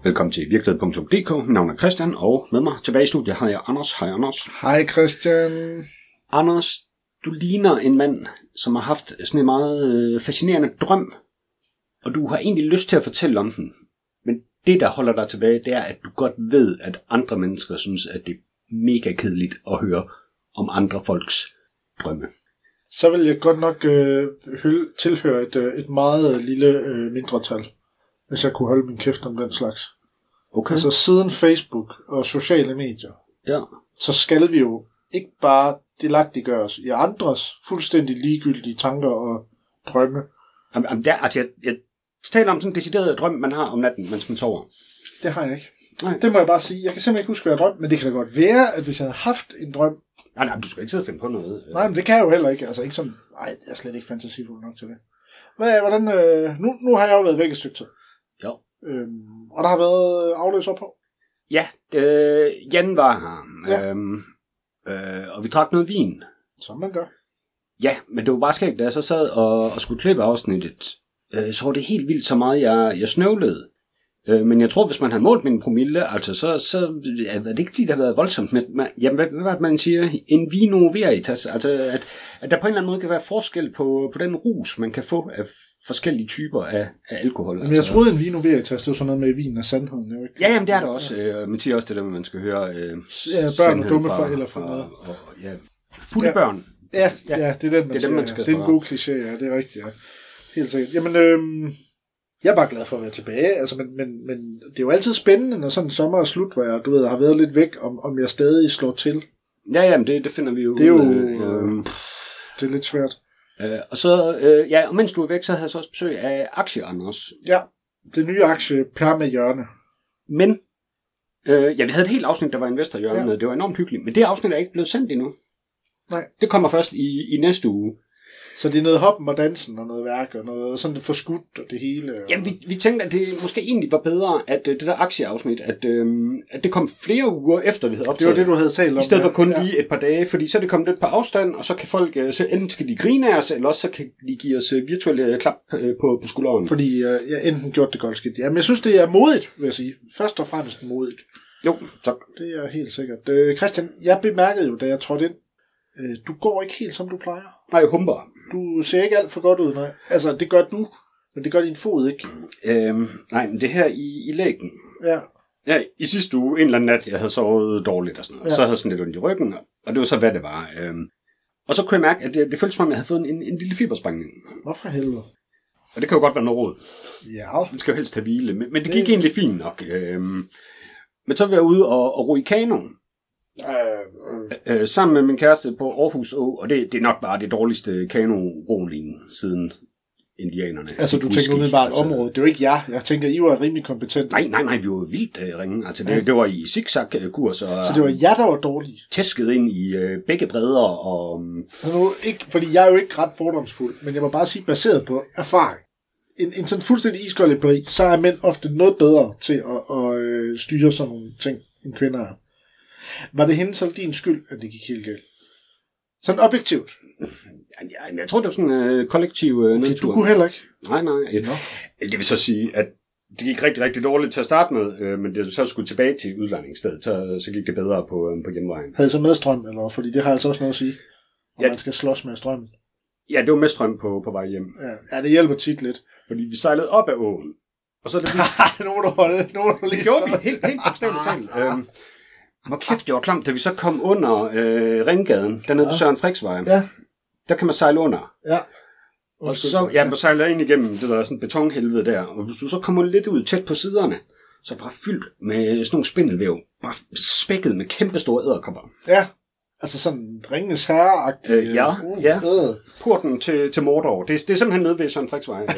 Velkommen til virkelighed.dk. Mit navn er Christian, og med mig tilbage i studiet har jeg Anders. Hej Anders. Hej Christian. Anders, du ligner en mand, som har haft sådan en meget fascinerende drøm, og du har egentlig lyst til at fortælle om den. Men det, der holder dig tilbage, det er, at du godt ved, at andre mennesker synes, at det er mega kedeligt at høre om andre folks drømme. Så vil jeg godt nok tilhøre et meget lille mindretal, hvis jeg kunne holde min kæft om den slags. Okay. Altså siden Facebook og sociale medier, Ja. så skal vi jo ikke bare delagtiggøre os i andres fuldstændig ligegyldige tanker og drømme. Jamen, jeg taler om sådan en decideret drøm, man har om natten, mens man sover. Det har jeg ikke. Nej. Det må jeg bare sige. Jeg kan simpelthen ikke huske, hvad jeg drømte, men det kan da godt være, at hvis jeg havde haft en drøm... Nej, du skal ikke sidde og finde på noget. Nej, men det kan jeg jo heller ikke. Altså ikke sådan... Nej, jeg er slet ikke fantasifuld nok til det. Hvordan... Nu har jeg jo været væk et stykke tid. Jo. Og der har været afløser på. Ja, Jan var her, Ja. og vi drak noget vin. Som man gør. Ja, men det var bare skægt, da jeg så sad og skulle klippe afsnittet, så var det helt vildt så meget, jeg snøvlede. Men jeg tror, hvis man havde målt min promille, altså så er det ikke fordi, det har været voldsomt. Men, jamen, hvad man siger? En vino veritas. Altså, at der på en eller anden måde kan være forskel på den rus, man kan få af forskellige typer af alkohol. Men jeg troede, en vino veritas, det var sådan noget med vin og sandheden. Jo, ikke? Ja, jamen det er der også. Man siger også det der, man skal høre børn og dumme for eller for noget. Ja, fulde børn. Ja, det er den, man siger. skal det er en god kliché, ja, det er rigtigt, ja. Helt sikkert. Jamen, jeg er bare glad for at være tilbage, altså, men det er jo altid spændende, når sådan en sommer er slut, hvor jeg, har været lidt væk, om jeg stadig slår til. Ja, jamen det finder vi jo. Det er jo, det er lidt svært. Og så, og mens du er væk, så havde jeg så også besøg af Aktie, Anders. Ja, det nye aktie, Per med hjørne. Men, vi havde et helt afsnit, der var investorhjørne med. Det var enormt hyggeligt, men det afsnit er ikke blevet sendt endnu. Nej. Det kommer først i næste uge. Så det er noget hoppen og dansen og noget værk og noget sådan forskudt og det hele. Og... Jamen, vi tænkte, at det måske egentlig var bedre, at det der aktieafsnit, at det kom flere uger efter, vi havde optaget. Det var det, du havde talt om. I stedet for kun lige et par dage, fordi så er det kommet lidt på afstand, og så kan folk, så enten skal de grine af os, eller også så kan de give os virtuelle klap på skulderen. Fordi jeg enten gjort det godt skidt. Jamen, jeg synes, det er modigt, vil jeg sige. Først og fremmest modigt. Jo, tak. Det er helt sikkert. Christian, jeg bemærkede jo, da jeg trådte ind, du går ikke helt, som du plejer. Nej, humper. Du ser ikke alt for godt ud, nej. Altså, det gør du, men det gør din fod ikke. Nej, men det her i lægen. Ja. Ja, i sidste uge, en eller anden nat, jeg havde sovet dårligt og sådan noget. Ja. Så havde jeg sådan lidt ondt i ryggen, og det var så, hvad det var. Og så kunne jeg mærke, at det føltes som om, jeg havde fået en lille fibersprængning. Hvorfor helvede? Og det kan jo godt være noget råd. Ja. Det skal jo helst have hvile, men det gik egentlig fint nok. Men så var jeg ude og ro i kanoen. Sammen med min kæreste på Aarhus Å, og det er nok bare det dårligste kanoroning siden indianerne. Altså du tænker umiddelbart området, det er jo ikke jer. Jeg tænker, I var rimelig kompetente. Nej, vi var vildt ringe. Altså det var i zigzag-kurs. Så det var jer, der var dårlige? Tæsket ind i begge bredder. Og... Altså, ikke, fordi jeg er jo ikke ret fordomsfuld, men jeg må bare sige, baseret på erfaring. En sådan fuldstændig iskold empiri, så er mænd ofte noget bedre til at styre sådan nogle ting, end kvinder er. Var det hendes eller din skyld, at det gik helt galt? Sådan objektivt? Ja, jeg tror, det var sådan en kollektiv nedtur. Du kunne heller ikke? Nej. Det vil så sige, at det gik rigtig, rigtig dårligt til at starte med, men det så skulle tilbage til udlejningsstedet, så gik det bedre på hjemvejen. Havde I så medstrøm, eller? Fordi det har altså også noget at sige, om man skal slås med strømmen. Ja, det var med strøm på vej hjem. Ja, det hjælper tit lidt. Fordi vi sejlede op ad åen, og så er det nu må du lige gjorde vi helt bogstaveligt talt. Hvor kæft, det var klamt, da vi så kom under Ringgaden, dernede på Søren Friksvej. Ja. Der kan man sejle under. Ja. Og så, man sejler ind igennem det der sådan betonhelvede der, og hvis du så kommer lidt ud tæt på siderne, så er det bare fyldt med sådan nogle spindelvæv, bare spækket med kæmpe store edderkopper. Ja, altså sådan Ringenes Herre-agtigt. Ja. Porten til Mordor, det er simpelthen nede ved Søren Friksvej.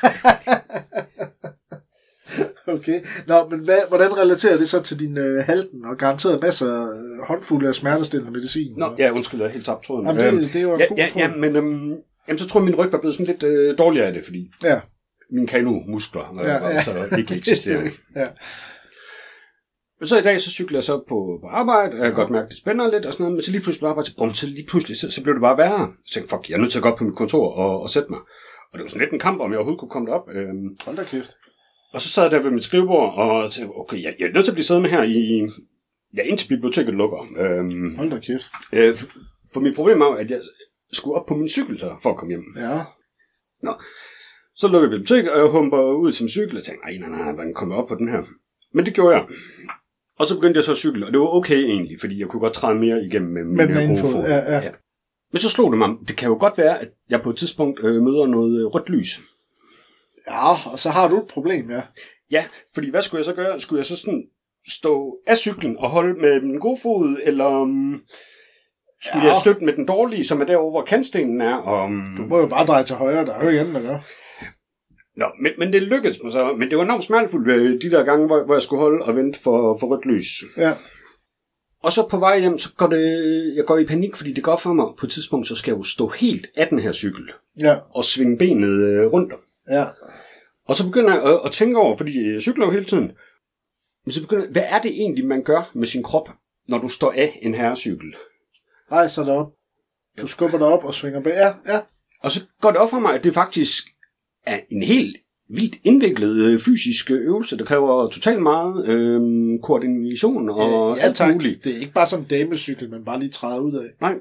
Okay. Nå, men hvordan relaterer det så til din halten og garanteret masser af håndfulde af smertestillende medicin? Nå, ja, undskyld, jeg er helt tabt tråden. Jamen, det er jo en god tråd. Ja, men så tror jeg, min ryg var blevet sådan lidt dårligere af det, fordi mine kanomuskler så ikke eksisterer. Ja. Men så i dag, så cykler jeg så på arbejde, og jeg kan godt mærke, at det spænder lidt og sådan noget, men så lige pludselig så blev det bare værre. Så tænkte jeg, jeg er nødt til at gå op på mit kontor og sætte mig. Og det var sådan lidt en kamp, om jeg overhovedet kunne komme derop. Hold da kæft. Og så sad jeg der ved mit skrivebord og tænkte, okay, jeg er nødt til at blive siddende her indtil biblioteket lukker. Hold da kæft. For mit problem er, at jeg skulle op på min cykel for at komme hjem. Ja. Nå. Så lukker jeg biblioteket, og jeg humper ud til min cykel og tænkte, nej, hvordan kommer jeg op på den her? Men det gjorde jeg. Og så begyndte jeg så at cykle, og det var okay egentlig, fordi jeg kunne godt træde mere igennem med mine gode fod. Ja. Men så slog det mig, det kan jo godt være, at jeg på et tidspunkt møder noget rødt lys. Ja, og så har du et problem, ja. Ja, fordi hvad skulle jeg så gøre? Skulle jeg så sådan stå af cyklen og holde med den gode fod, eller skulle jeg støtte med den dårlige, som er derovre, hvor kantstenen er? Du må jo bare dreje til højre, der er jo ikke andet at gøre. Nå, men det lykkedes mig så. Men det var enormt smertefuldt de der gange, hvor jeg skulle holde og vente for rødt lys. Ja. Og så på vej hjem, så jeg går i panik, fordi det går for mig. På et tidspunkt, så skal jeg jo stå helt af den her cykel. Ja. Og svinge benet rundt. Ja. Og så begynder jeg at tænke over, fordi jeg cykler jo hele tiden. Men så begynder jeg, hvad er det egentlig, man gør med sin krop, når du står af en herrecykel? Rejser dig op. Du skubber dig op og svinger bag. Ja. Og så går det op for mig, at det faktisk er en helt vildt indviklet fysisk øvelse, der kræver totalt meget koordination og alt muligt. Det er ikke bare sådan en damecykel, man bare lige træder ud af. Nej.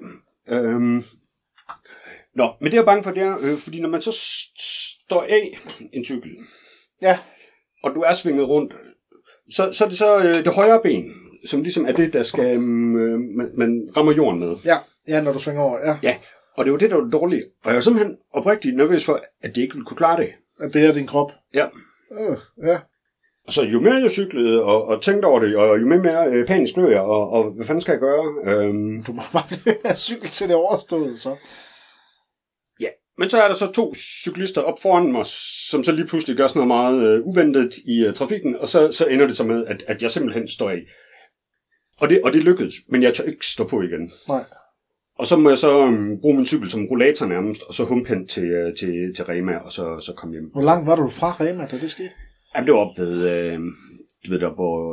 Nå, men det er jeg bange for, det er, fordi når man så står af en cykel, ja, og du er svinget rundt, så er det så det højre ben, som ligesom er det, der skal man rammer jorden med. Ja, når du svinger over, ja. Ja, og det var det, der var dårligt. Og jeg var simpelthen oprigtigt nervøs for, at det ikke ville kunne klare det. At bære din krop. Ja. Ja. Og så jo mere jeg cyklede og tænkte over det, og jo mere panisk blev jeg, og hvad fanden skal jeg gøre? Du må bare blive ved at cykle til det overstået, så. Ja, men så er der så 2 cyklister op foran mig, som så lige pludselig gør sådan noget meget uventet i trafikken, og så ender det så med, at jeg simpelthen står af. Og det lykkedes, men jeg tør ikke stå på igen. Nej. Og så må jeg så bruge min cykel som rollator nærmest, og så humpe hen til Rema, og så komme hjem. Hvor langt var du fra Rema, da det skete? Jamen, det var op ved der på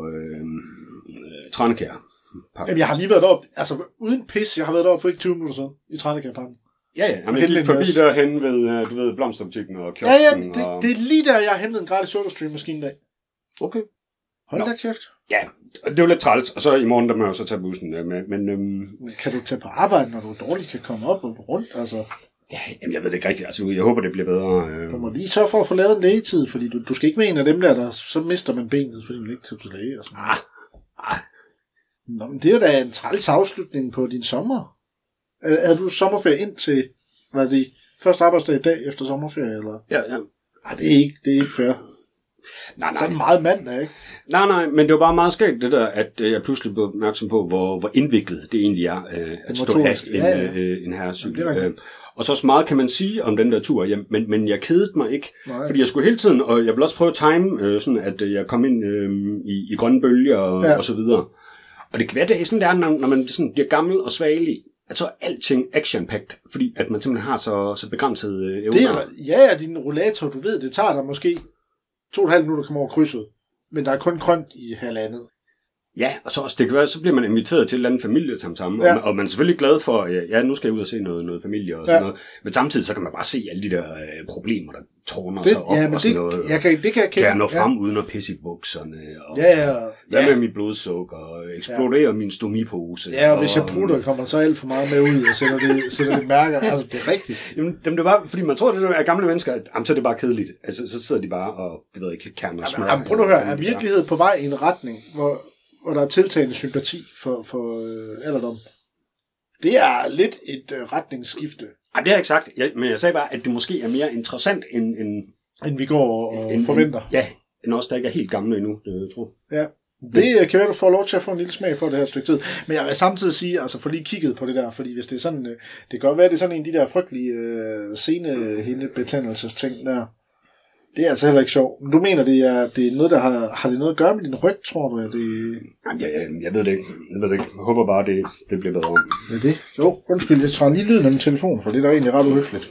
Tranekær. Jamen, jeg har lige været deroppe, altså uden pis, jeg har været deroppe for ikke 20 minutter siden, i Tranekærparken. Ja. Jamen, jeg gik forbi derhen ved, du ved, blomsterbutikken og kiosken. Ja, det er lige der, jeg har hentet en gratis SodaStream-maskine dag. Okay. Hold da kæft. Ja, det var lidt træls, og så i morgen, der må jeg så tage bussen. Men kan du tage på arbejde, når du dårligt kan komme op og rundt, altså? Ja, jamen, jeg ved det ikke rigtigt. Altså, jeg håber, det bliver bedre. Du må lige sørge for at få lavet en lægetid, fordi du skal ikke være en af dem der, så mister man benet, fordi man ikke kan til læge og sådan noget. Nå, men det er jo da en træls afslutning på din sommer. Er du sommerferie ind til, hvad det første arbejdsdag i dag efter sommerferie, eller? Ja. Nej, det er ikke fair. Nej. Så er det meget mandag, ikke? Nej, men det var bare meget skægt det der, at jeg pludselig blev opmærksom på, hvor indviklet det egentlig er at stå af en herrecykel. Og så også meget kan man sige om den der tur hjem, men jeg kedede mig ikke, fordi jeg skulle hele tiden, og jeg ville også prøve at time, sådan at jeg kom ind i grønne bølger og så videre. Og det kan være, det er sådan der, når man sådan bliver gammel og svagelig, at så er alting action-packed, fordi at man simpelthen har så begrænsede evner. Din rollator, du ved, det tager dig måske 2,5 minutter at komme over krydset, men der er kun grønt i halvandet. Ja, og så også, det kan være, så bliver man inviteret til et eller andet familiesamtale, og man er selvfølgelig glad for, ja, nu skal jeg ud og se noget familie og sådan noget, men samtidig så kan man bare se alle de der problemer, der tårner sig op og sådan noget. Kan jeg nå frem uden at pisse i bukserne, og hvad med mit blodsukker, og eksplodere min stomipose. Ja, og hvis jeg prutter, kommer så alt for meget med ud, og sætter lidt mærker, altså det er rigtigt. Jamen, det var, fordi man tror, det er gamle mennesker, at så er det bare kedeligt. Altså, så sidder de bare og, det ved ikke, kerner og smør. Jamen, prøv at høre, er virkelighed på vej i en retning, hvor der er tiltagende sympati for alderdom. Det er lidt et retningsskifte. Ej, det har jeg ikke sagt, men jeg sagde bare, at det måske er mere interessant, end vi går og forventer. End os, der ikke er helt gamle endnu, det tror jeg. Ja, det kan være, du får lov til at få en lille smag for det her stykke tid. Men jeg vil samtidig sige, altså få lige kigget på det der, fordi hvis det er sådan, det kan godt være, det er sådan en af de der frygtelige senehindebetændelsesting der. Det er altså heller ikke sjovt. Men du mener, det er noget, der har det noget at gøre med din ryg, tror du? Jeg ved det ikke. Jeg håber bare, det bliver bedre. Det er det? Jo, undskyld, jeg tager lige lyden af min telefon, for det er da egentlig ret uhøfligt.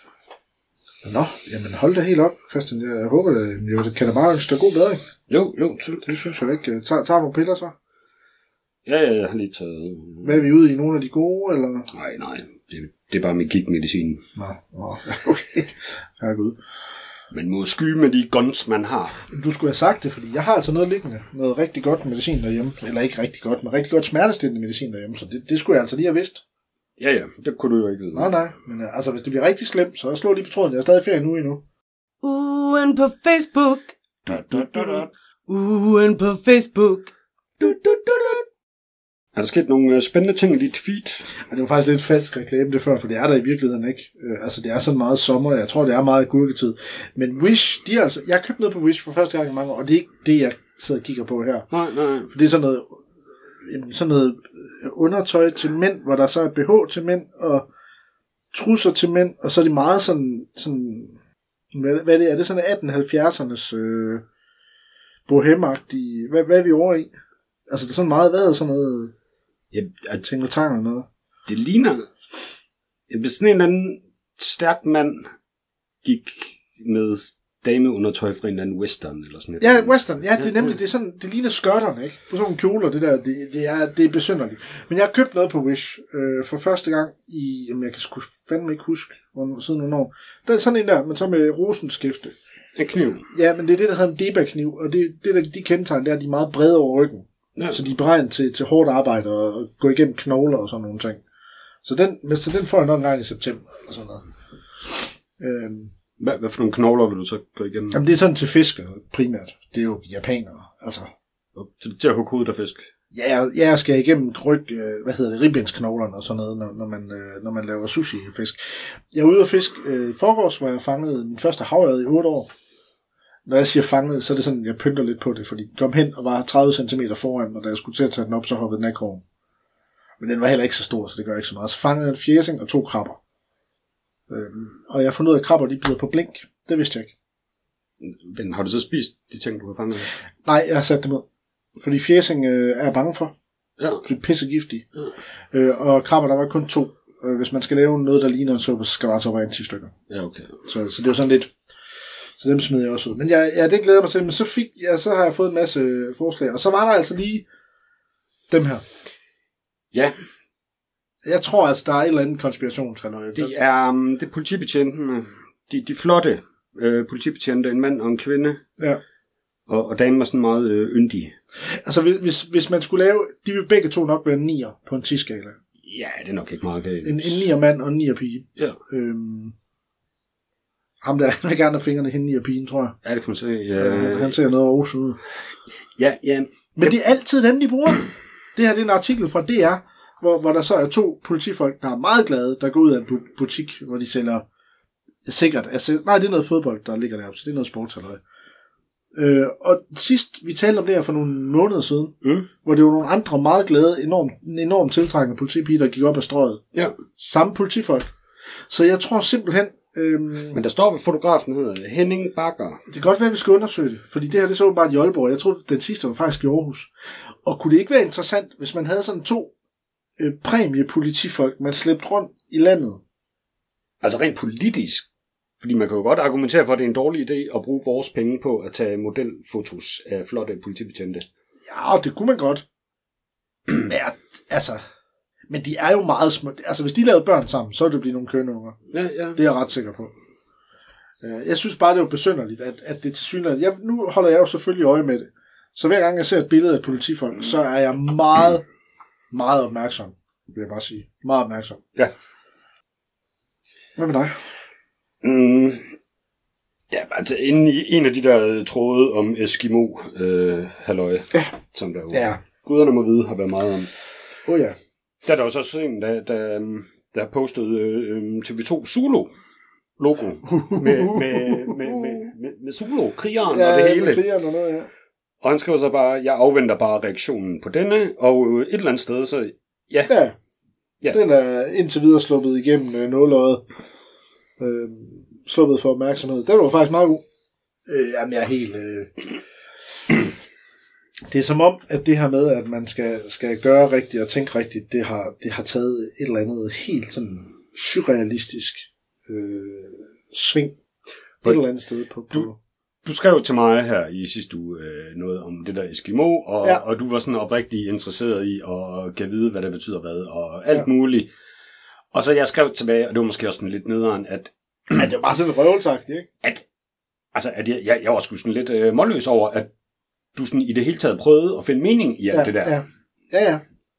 Nå, jamen hold det helt op, Christian. Jeg håber, jeg kan da bare ønske dig god bedring. Jo. Det synes jeg ikke. Tager nogle piller så? Ja, jeg har lige taget. Hvad er vi ude i? Nogle af de gode, eller? Nej. Det er bare min gigtmedicin. Nå, okay. Herregud. Man må skyde med de guns, man har. Du skulle have sagt det, fordi jeg har altså noget liggende. Noget rigtig godt medicin derhjemme. Eller ikke rigtig godt, men rigtig godt smertestillende medicin derhjemme. Så det skulle jeg altså lige have vidst. Ja, det kunne du jo ikke vide. Nej. Men altså, hvis det bliver rigtig slemt, så slå lige på tråden. Jeg er stadig i ferie nu endnu. Ugen på Facebook. Ugen på Facebook. Er der sket nogle spændende ting i dit feed? Det var faktisk lidt falsk reklame det før, for det er der i virkeligheden ikke. Altså, det er sådan meget sommer. Jeg tror, det er meget gurketid. Men Wish, jeg har købt noget på Wish for første gang i mange år, og det er ikke det, jeg sidder og kigger på her. Nej. For det er sådan noget undertøj til mænd, hvor der så er BH til mænd, og trusser til mænd, og så er det meget sådan hvad er det? Er det sådan 1870'ernes bohemagtige? Hvad er vi over i? Altså, det er sådan meget, hvad er sådan noget? Jeg tænker tang eller noget. Det ligner, hvis sådan en eller anden stærk mand gik med dameundertøj fra en eller anden western eller sådan noget. Ja, western. Ja, det er nemlig, det er sådan, det ligner skørterne, ikke? På sådan nogle kjoler, det der, det er besynderligt. Men jeg har købt noget på Wish for første gang i, jeg kan sgu fandme ikke huske, siden nogle år. Der er sådan en der, men så med rosenskifte. En kniv. Ja, men det er det, der hedder en deba-kniv, og det der, de kendetegn, det er, de er meget brede over ryggen. Ja. Så de er beregnet til hårdt arbejde og gå igennem knogler og sådan nogle ting. Så den får jeg nok en gang i september og sådan noget. Hvad for nogle knogler vil du så gå igennem? Jamen det er sådan til fiskere primært. Det er jo japanere, altså. Til at hugge hovedet af fisk? Ja, jeg skal igennem ribbensknoglerne og sådan noget, når man laver sushi i fisk. Jeg er ude at fisk i forgårs, hvor jeg fangede min første havørred i 8 år. Når jeg siger fanget, så er det sådan, jeg pynter lidt på det, fordi den kom hen og var 30 cm foran, og da jeg skulle til at tage den op, så hoppede den af krogen. Men den var heller ikke så stor, så det gør ikke så meget. Så fangede jeg en fjersing og 2 krabber. Og jeg har fundet ud af, at krabber de bider på blink. Det vidste jeg ikke. Men har du så spist de ting, du har fanget? Nej, jeg har sat dem ud. Fordi fjersing er jeg bange for. Ja. Fordi det er pissegiftige. Ja. Og krabber, der var kun 2. Hvis man skal lave noget, der ligner en suppe, så skal der altså være 10 stykker. Ja, okay. Så det er jo sådan lidt... Så dem smider jeg også ud. Men det glæder mig til. Men så har jeg fået en masse forslag. Og så var der altså lige dem her. Ja. Jeg tror altså, der er et eller andet konspirationshalløj. Det er politibetjentene. De flotte politibetjente. En mand og en kvinde. Ja. Og damen var sådan meget yndig. Altså, hvis man skulle lave... De vil begge to nok være 9'er på en 10-skala. Ja, det er nok ikke meget galt. En 9'er mand og en 9'er pige. Ja. Ham der, han vil gerne have fingrene hende i pigen, tror jeg. Ja, det kan man sige. Ja. Han ser noget Aarhus ud. Ja. Men det er altid dem, de bruger. Det her det er en artikel fra DR, hvor der så er 2 politifolk, der er meget glade, der går ud af en butik, hvor de sælger sikkert. Nej, det er noget fodbold, der ligger deroppe, så det er noget sportshalløj. Og sidst, vi talte om det her for nogle måneder siden, hvor det var nogle andre meget glade, enormt tiltrækkende politipiger, der gik op ad strøget. Ja. Samme politifolk. Så jeg tror simpelthen... Men der står ved fotografen, hedder Henning Bakker. Det kan godt være, at vi skal undersøge det, fordi det her det så bare i Aalborg. Jeg troede, den sidste var faktisk i Aarhus. Og kunne det ikke være interessant, hvis man havde sådan 2 præmiepolitifolk, man slæbte rundt i landet? Altså rent politisk. Fordi man kan jo godt argumentere for, at det er en dårlig idé at bruge vores penge på at tage modelfotos af flotte politibetjente. Ja, det kunne man godt. Ja, altså... Men de er jo meget små. Altså, hvis de lavede børn sammen, så ville det blive nogle kønnunger. Ja. Det er jeg ret sikker på. Jeg synes bare, det er jo besynderligt, at det til synligheden... Nu holder jeg jo selvfølgelig øje med det. Så hver gang jeg ser et billede af et politifolk, så er jeg meget, meget opmærksom. Vil jeg bare sige. Meget opmærksom. Ja. Hvad med dig? Ja, altså en af de der tråde om Eskimo halløj, som der jo guderne må vide, har været meget om. Ja. Der er der også også en, der har postet TV2 Zulu logo med Zulu, krigeren og det hele. Ja, krigeren og noget, ja. Og han skriver så bare, jeg afventer bare reaktionen på denne, og et eller andet sted, så ja. Den er indtil videre sluppet igennem nåløjet. Sluppet for opmærksomhed. Den var faktisk meget god. Jamen, jeg er helt... Det er som om, at det her med, at man skal gøre rigtigt og tænke rigtigt, det har taget et eller andet helt sådan surrealistisk sving et eller andet sted på. Du skrev til mig her i sidste uge noget om det der Eskimo, og du var sådan oprigtigt interesseret i at kan vide, hvad det betyder hvad, og alt muligt. Og så jeg skrev tilbage, og det var måske også sådan lidt nederen, at det var bare sådan en røvelsagt, ikke? At altså, at jeg var sgu sådan lidt målløs over, at du sådan i det hele taget prøvede at finde mening i alt det der. Ja.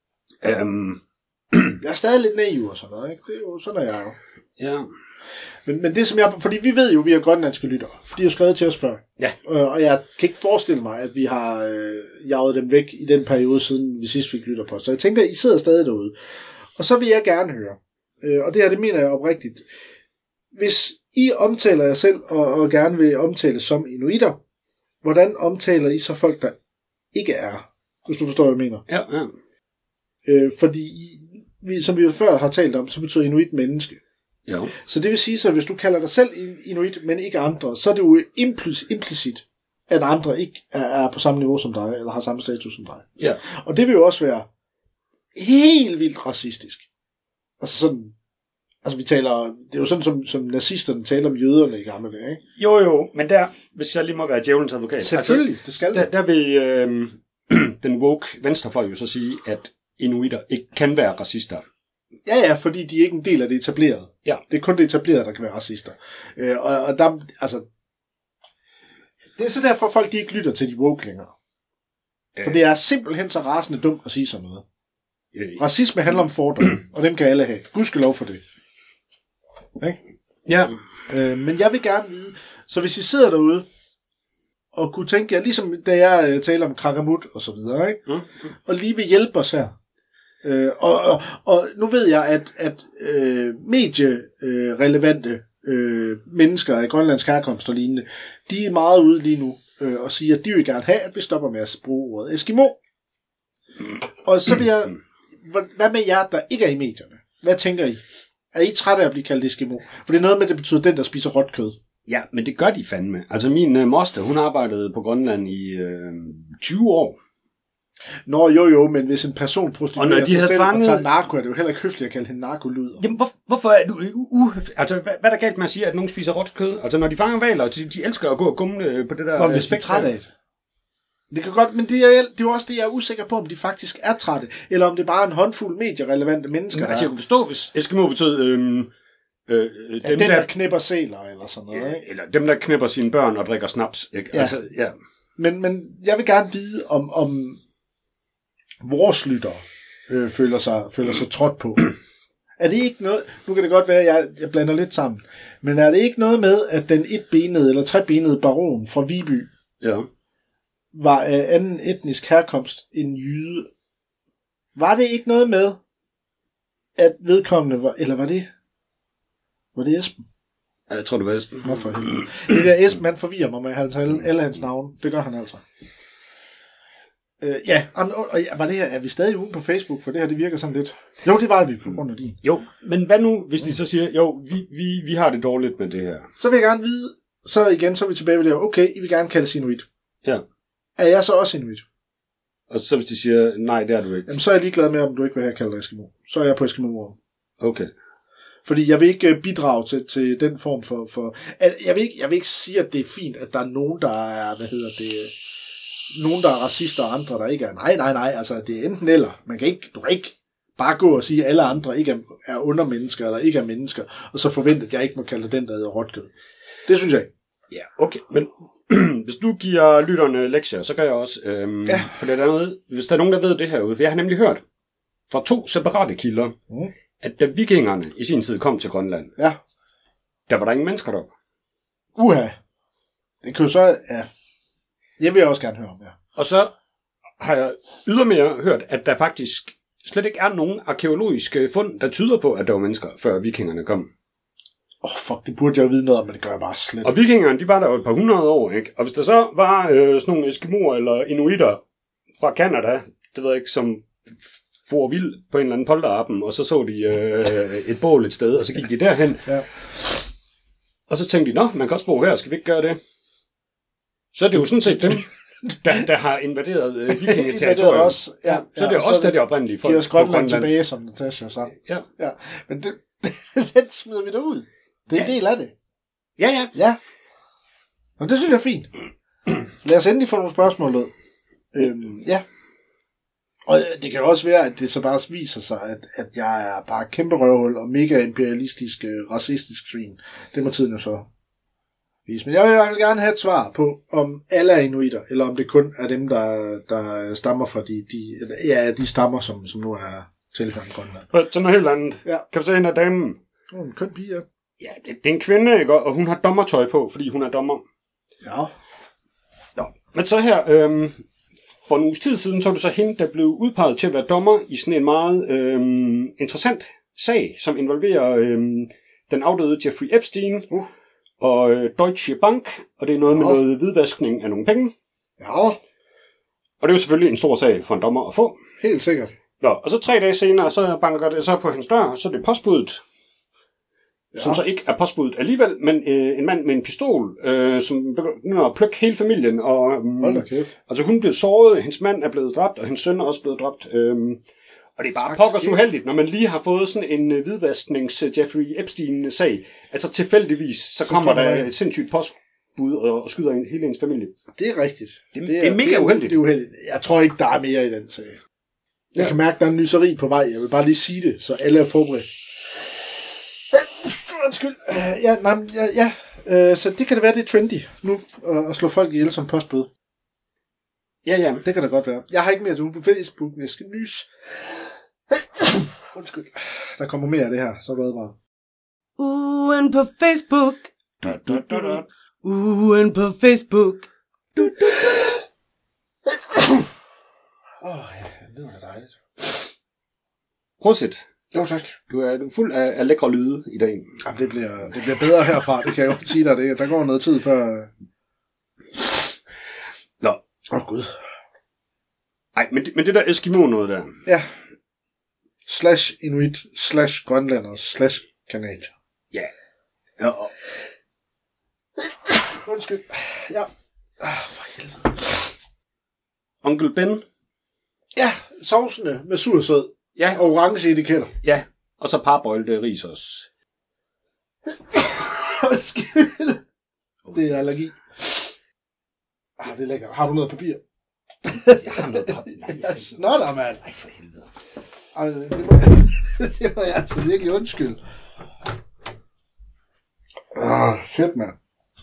Jeg er stadig lidt naiv og sådan noget, ikke? Det er jo sådan, jeg er jo. Ja. Men det som fordi vi ved jo, vi har grønlandske lyttere, for de har skrevet til os før. Ja. Og jeg kan ikke forestille mig, at vi har jaget dem væk i den periode, siden vi sidst fik lytterpost. Så jeg tænker, I sidder stadig derude. Og så vil jeg gerne høre, og det her, det mener jeg oprigtigt, hvis I omtaler jer selv, og gerne vil omtales som inuitter, hvordan omtaler I så folk, der ikke er? Hvis du forstår, hvad jeg mener. Ja. Fordi, som vi jo før har talt om, så betyder inuit menneske. Jo. Så det vil sige, så hvis du kalder dig selv inuit, men ikke andre, så er det jo implicit, at andre ikke er på samme niveau som dig, eller har samme status som dig. Ja. Og det vil jo også være helt vildt racistisk. Altså sådan, vi taler, det er jo sådan, som nazisterne taler om jøderne i gamle dage, ikke? Jo, men der, hvis jeg lige må være djævelens advokat. Selvfølgelig, det skal det. Der vil den woke venstrefløj jo så sige, at inuitter ikke kan være racister. Ja, fordi de er ikke en del af det etablerede. Ja. Det er kun det etablerede, der kan være racister. Og der, altså, det er så derfor, folk de ikke lytter til de woke længere. For det er simpelthen så rasende dumt at sige sådan noget. Racisme handler om fordomme, og dem kan alle have. Gudskelov for det. Okay? Ja. Men jeg vil gerne vide, så hvis I sidder derude, og kunne tænke jer, ligesom da jeg taler om Krakamut og så videre, ikke? Og lige vil hjælpe os her. Og nu ved jeg, at medierelevante mennesker af grønlandsk herkomst og lignende, de er meget ude lige nu og siger, at de vil gerne have, at vi stopper med at bruge ordet Eskimo. Og så vil jeg, hvad med jer, der ikke er i medierne? Hvad tænker I? Er I trætte af at blive kaldt Eskimo? For det er noget med, det betyder den, der spiser råt kød. Ja, men det gør de fandme. Altså min moster, hun arbejdede på Grønland i 20 år. Nå jo, men hvis en person prostituerer sig selv fanget... og tager narko, er det jo heller ikke høfligt at kalde hende narkolyder. Jamen, hvorfor er du altså, hvad er der galt med at sige, at nogen spiser råt kød? Altså, når de fanger hvaler, de elsker at gå og gumle på det der... Nå, hvis de er trætte af det. Det kan godt, men det er jo også det, jeg er usikker på, om de faktisk er trætte, eller om det er bare en håndfuld medierelevante mennesker. Men, altså, jeg kunne forstå, hvis Eskimo betød... dem, der knipper sæler, eller sådan noget, ikke? Eller dem, der knipper sine børn og drikker snaps, ikke? Ja. Altså, ja. Men jeg vil gerne vide, om vores lyttere føler sig trådt på. Er det ikke noget... Nu kan det godt være, at jeg blander lidt sammen. Men er det ikke noget med, at den etbenede eller trebenede baron fra Viby var af anden etnisk herkomst end jyde? Var det ikke noget med, at vedkommende var... Eller var det Esben? Jeg tror, det var Esben. Hvorfor helvede? Det der Esben, han forvirrer mig med at have alle hans navne. Det gør han altså. Var det her, er vi stadig ude på Facebook, for det her, det virker sådan lidt... Jo, det var vi på grund af din. Jo, men hvad nu, hvis de så siger, jo, vi har det dårligt med det her? Så vil jeg gerne vide, så er vi tilbage ved det her, okay, I vil gerne kaldes inuit. Ja. Er jeg så også inuit? Og så hvis de siger, nej, det er du ikke. Jamen, så er jeg ligeglad med, om du ikke vil have kaldt dig Eskimo. Så er jeg på Eskimo-ordet. Okay. Fordi jeg vil ikke bidrage til den form for... Jeg vil ikke sige, at det er fint, at der er nogen, der er, nogen, der er racister, og andre, der ikke er. Nej, altså det er enten eller. Du kan ikke bare gå og sige, at alle andre ikke er undermennesker, eller ikke er mennesker, og så forvente, at jeg ikke må kalde den, der hedder råtkød. Det synes jeg ikke. Ja, okay. Men hvis du giver lytterne lektier, så gør jeg også. For det er noget, hvis der er nogen, der ved det her ude, for jeg har nemlig hørt fra 2 separate kilder, at da vikingerne i sin tid kom til Grønland, der var der ingen mennesker deroppe. Det kan jo så... Ja. Det vil jeg også gerne høre om, ja. Og så har jeg ydermere hørt, at der faktisk slet ikke er nogen arkeologiske fund, der tyder på, at der var mennesker, før vikingerne kom. Fuck, det burde jeg jo vide noget om, men det gør jeg bare slet. Og vikingerne, de var der jo et par 100 år, ikke? Og hvis der så var sådan nogle eskimoer eller inuitter fra Canada, det ved jeg ikke, som for vild på en eller anden polterappen, og så de et bål et sted, og så gik de derhen. Ja. Og så tænkte de, man kan også bo her, skal vi ikke gøre det? Så er det jo sådan set dem, der har invaderet vikingeterritoriet. Så er det også det oprindelige folk. Giver os Grønland tilbage, som Natasha sagde. Ja. Men den smider vi derud. Det er en del af det. Ja. Og det synes jeg er fint. Lad os endelig få nogle spørgsmål ud. Ja. Og det kan også være, at det så bare viser sig, at jeg er bare kæmpe røvhul og mega imperialistisk, racistisk svin. Det må tiden jo så Men jeg vil gerne have et svar på, om alle er inuiter, eller om det kun er dem, der stammer fra de stammer, som nu er tilhørende Grønland. Så noget helt andet. Ja. Kan du se hende af damen? En køn pige, ja. Ja, det er en kvinde, ikke? Og hun har dommertøj på, fordi hun er dommer. Ja. Men så her, for en uges tid siden, så var det så hende, der blev udpeget til at være dommer i sådan en meget interessant sag, som involverer den afdøde Jeffrey Epstein og Deutsche Bank, og det er noget med noget hvidvaskning af nogle penge. Ja. Og det er jo selvfølgelig en stor sag for en dommer at få. Helt sikkert. Nå, og så 3 dage senere, så banker det så på hendes dør, så er det postbuddet, som så ikke er postbuddet alligevel, men en mand med en pistol, som begynder at plukke hele familien. Og, hold da kæft. Altså hun blev såret, hendes mand er blevet dræbt, og hendes søn er også blevet dræbt. Og det er bare pokkers uheldigt, når man lige har fået sådan en hvidvasknings-Jeffrey Epstein-sag. Altså tilfældigvis, så kommer der et sindssygt postbud og skyder hele ens familie. Det er rigtigt. Det er mega uheldigt. Det er uheldigt. Jeg tror ikke, der er mere i den sag. Jeg kan mærke, der er en nyseri på vej. Jeg vil bare lige sige det, så alle er forberedt. Undskyld. Så det kan da være, det er trendy nu, at slå folk ihjel som postbud. Ja. Det kan da godt være. Jeg har ikke mere til uge på Facebook. Jeg skal nys. Undskyld. Der kommer mere af det her, så er du advaret. Ugen på Facebook. Ugen på Facebook. Ja, det var da dejligt. Prosit. Jo, tak. Du er fuld af lækre lyde i dag. Jamen, det bliver bedre herfra, det kan jeg jo sige dig. Der går noget tid før... Nå. Gud. Nej, men det der Eskimo noget der. Ja. /Inuit, /Grønlander, /Canadier. Ja. Undskyld. Ja. For helvede. Onkel Ben. Ja, sovsene med sursød. Ja. Og orange etiketter. Ja, og så parboiled ris også. Undskyld. Det er allergi. Det er lækkert. Har du noget papir? Jeg har noget papir. Jeg snotter, mand. Nej, for helvede. Det må jeg altså virkelig undskylde. Shit, mand.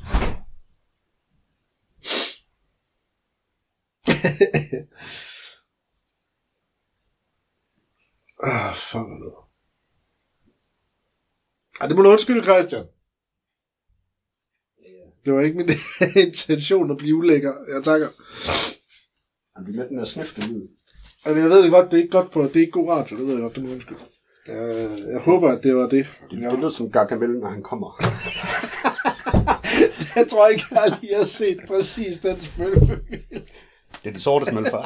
Fuck noget. Det må du undskylde, Christian. Det var ikke min intention at blive ulækker. Jeg takker. Han bliver med den der snifte lyd. Jeg ved det godt, det er ikke godt på, det er ikke god radio, det ved jeg godt, det må undskylde. Jeg håber, at det var det. Det lyder som Gargamel, når han kommer. Jeg tror ikke, jeg lige har set præcis den spil. Det er det sorte smølfar.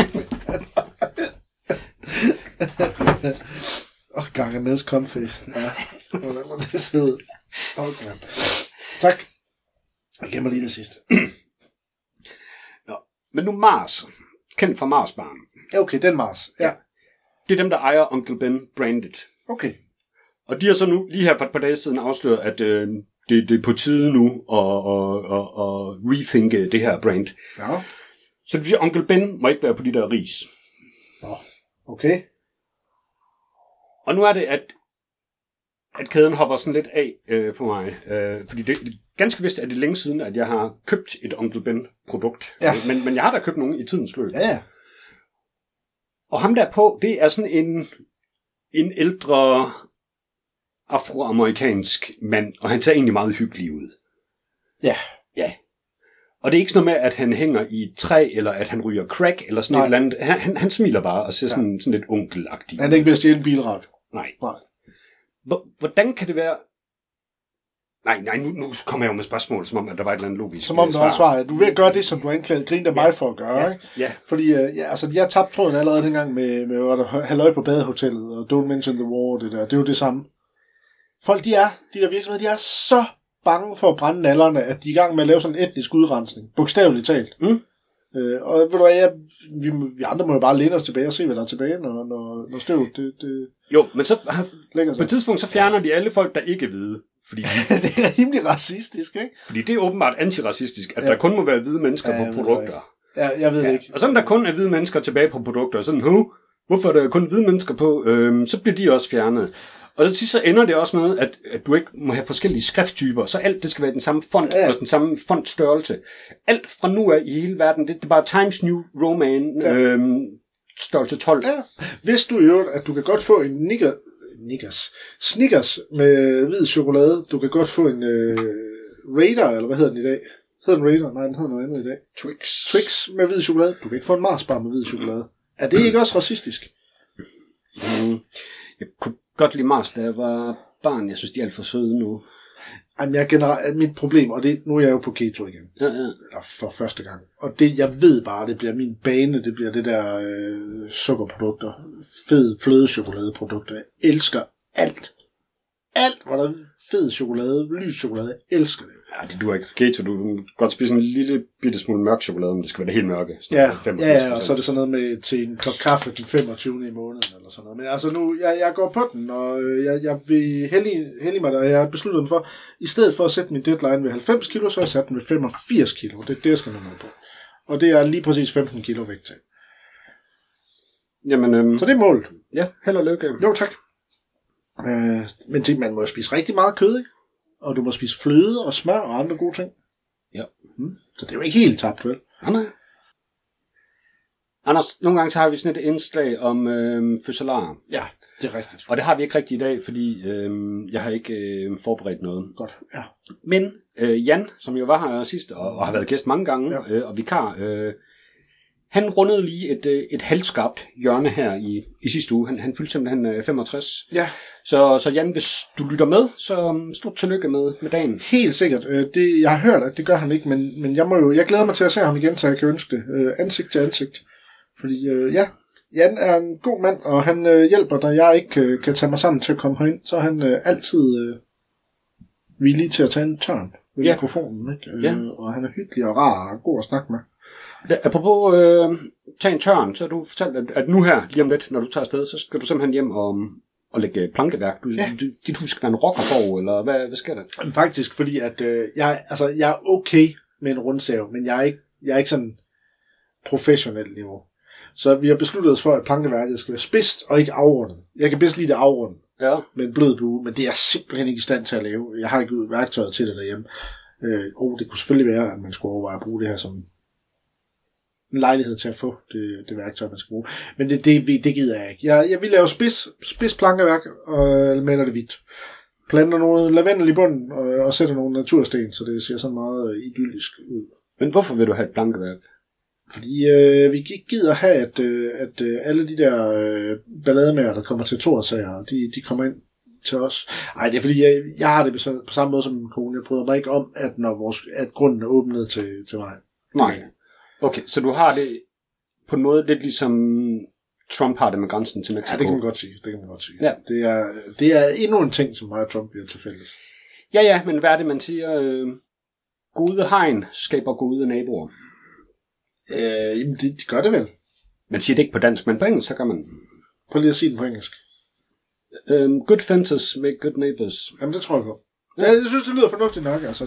Gargamels confess. Ja, hvordan må det se ud? Okay. Tak. Jeg gemmer lige det sidste. Nå, men nu Mars. Kendt fra Marsbarn. Okay, den Mars. Ja. Det er dem, der ejer Onkel Ben Branded. Okay. Og de har så nu, lige her for et par dage siden, afsløret, at det er på tide nu at rethinke det her brand. Ja. Så det vil sige, Onkel Ben må ikke være på de der ris. Okay. Og nu er det, at kæden hopper sådan lidt af på mig. Fordi det ganske vist er det længe siden, at jeg har købt et Onkel Ben-produkt. Ja. Men jeg har da købt nogen i tidens løb. Ja. Og ham der på, det er sådan en ældre afroamerikansk mand, og han ser egentlig meget hyggelig ud. Ja. Ja. Og det er ikke sådan noget med, at han hænger i et træ, eller at han ryger crack, eller sådan et eller andet. Han smiler bare og ser sådan lidt onkelagtig. Han er ikke ved at stjæle en bilradio. Nej. Hvordan kan det være... Nej, nu kommer jeg jo med spørgsmål, som om, at der var et eller andet logisk som om der var svar. Du vil gøre det, som du anklagede grinte af mig for at gøre, ikke? Ja. Fordi jeg tabte tråden allerede dengang med halløj på badehotellet, og Don't Mention the War, det der. Det er jo det samme. Folk, de der virksomheder, de er så bange for at brænde nallerne, at de er i gang med at lave sådan en etnisk udrensning. Bogstaveligt talt. Og ved du hvad, vi andre må jo bare læne os tilbage og se, hvad der er tilbage, når støvet det... Jo, men så på et tidspunkt så fjerner de alle folk, der ikke er hvide. Fordi det er rimelig racistisk, ikke? Fordi det er åbenbart antiracistisk, at der kun må være hvide mennesker på produkter. Ja, jeg ved det ikke. Og sådan der kun er hvide mennesker tilbage på produkter, sådan, hvorfor er der kun hvide mennesker på, så bliver de også fjernet. Og så ender det også med, at du ikke må have forskellige skrifttyper, så alt det skal være den samme font og den samme fontstørrelse. Alt fra nu af i hele verden, det er bare Times New Roman størrelse 12. Ja. Hvis du jo, at du kan godt få en Snickers med hvid chokolade, du kan godt få en Raider, eller hvad hedder den i dag? Hedder den Raider? Nej, den hedder noget andet i dag. Twix med hvid chokolade. Du kan ikke få en Mars bar med hvid chokolade. Er det ikke også racistisk? Jeg kunne godt lide Mars, da jeg var barn. Jeg synes, de er alt for søde nu. Jamen, mit problem, og nu er jeg jo på keto igen. Ja. For første gang. Og det, jeg ved bare, det bliver min bane, det bliver det der sukkerprodukter, fed flødechokoladeprodukter. Jeg elsker alt. Alt, hvor der er fed chokolade, lys chokolade, jeg elsker det. Ja, det duer ikke. Keto, du kan godt spise en lille bitte smule mørk chokolade, men det skal være det helt mørke. Ja, og så er det sådan noget med til en kop kaffe den 25. i måneden, eller sådan noget. Men altså nu, jeg går på den, og jeg vil hellige mig, og jeg har besluttet mig for, i stedet for at sætte min deadline ved 90 kilo, så har jeg sat den ved 85 kilo. Det er det, jeg skal nå med på. Og det er lige præcis 15 kilo vægt til. Jamen, så det er målet. Ja, held og lykke. Jo, tak. Men man må jo spise rigtig meget kød, ikke? Og du må spise fløde og smør og andre gode ting. Ja. Så det er jo ikke helt tabt, vel? Nej. Anders, nogle gange så har vi sådan et indslag om fødselarer. Ja, det er rigtigt. Og det har vi ikke rigtigt i dag, fordi jeg har ikke forberedt noget. Godt, ja. Men Jan, som jo var her sidst, og har været gæst mange gange, og vikar, han rundede lige et halvskarpt hjørne her i sidste uge. Han fyldte simpelthen 65. Ja. Så Jan, hvis du lytter med, så stort tillykke med dagen. Helt sikkert. Jeg har hørt, at det gør han ikke, men jeg glæder mig til at se ham igen, så jeg kan ønske det ansigt til ansigt. Fordi Jan er en god mand, og han hjælper, da jeg ikke kan tage mig sammen til at komme herind. Så er han altid villig til at tage en tørn ved mikrofonen. Ikke? Og han er hyggelig og rar og god at snakke med. Apropos tage en tørn, så har du fortalt, at nu her, lige om lidt, når du tager afsted, så skal du simpelthen hjem og lægge plankeværk. Dit hus skal være en rockerborg, eller hvad sker der? Faktisk, fordi at jeg er okay med en rundsav, men jeg er ikke sådan professionelt niveau. Så vi har besluttet os for, at plankeværket skal være spidst og ikke afrundet. Jeg kan bedst lide det afrundet med en blød bue, men det er jeg simpelthen ikke i stand til at lave. Jeg har ikke værktøjet til det derhjemme. Det kunne selvfølgelig være, at man skulle overveje at bruge det her som en lejlighed til at få det værktøj, man skal bruge. Men det gider jeg ikke. Jeg vil lave spids plankeværk og maler det hvidt. Planter noget lavendel i bunden og sætter nogle natursten, så det ser sådan meget idyllisk ud. Men hvorfor vil du have et plankeværk? Fordi vi ikke gider have, at alle de der ballademager, der kommer til Thorsager, de kommer ind til os. Nej, det er fordi, jeg har det på samme måde som min kone. Jeg bryder mig ikke om, at grunden er åbnet til vejen. Nej. Okay, så du har det på en måde lidt ligesom Trump har det med grænsen til Mexico. Ja, det kan man godt sige. Ja. Det er endnu en ting, som mig og Trump vil have til fælles. Ja, men hvad er det, man siger? Gode hegn skaber gode naboer. Jamen, de gør det vel. Man siger det ikke på dansk, men på engelsk, så kan man. Prøv lige at sige den på engelsk. Good fences make good neighbors. Jamen, det tror jeg på. Ja, jeg synes, det lyder fornuftigt nok. Altså,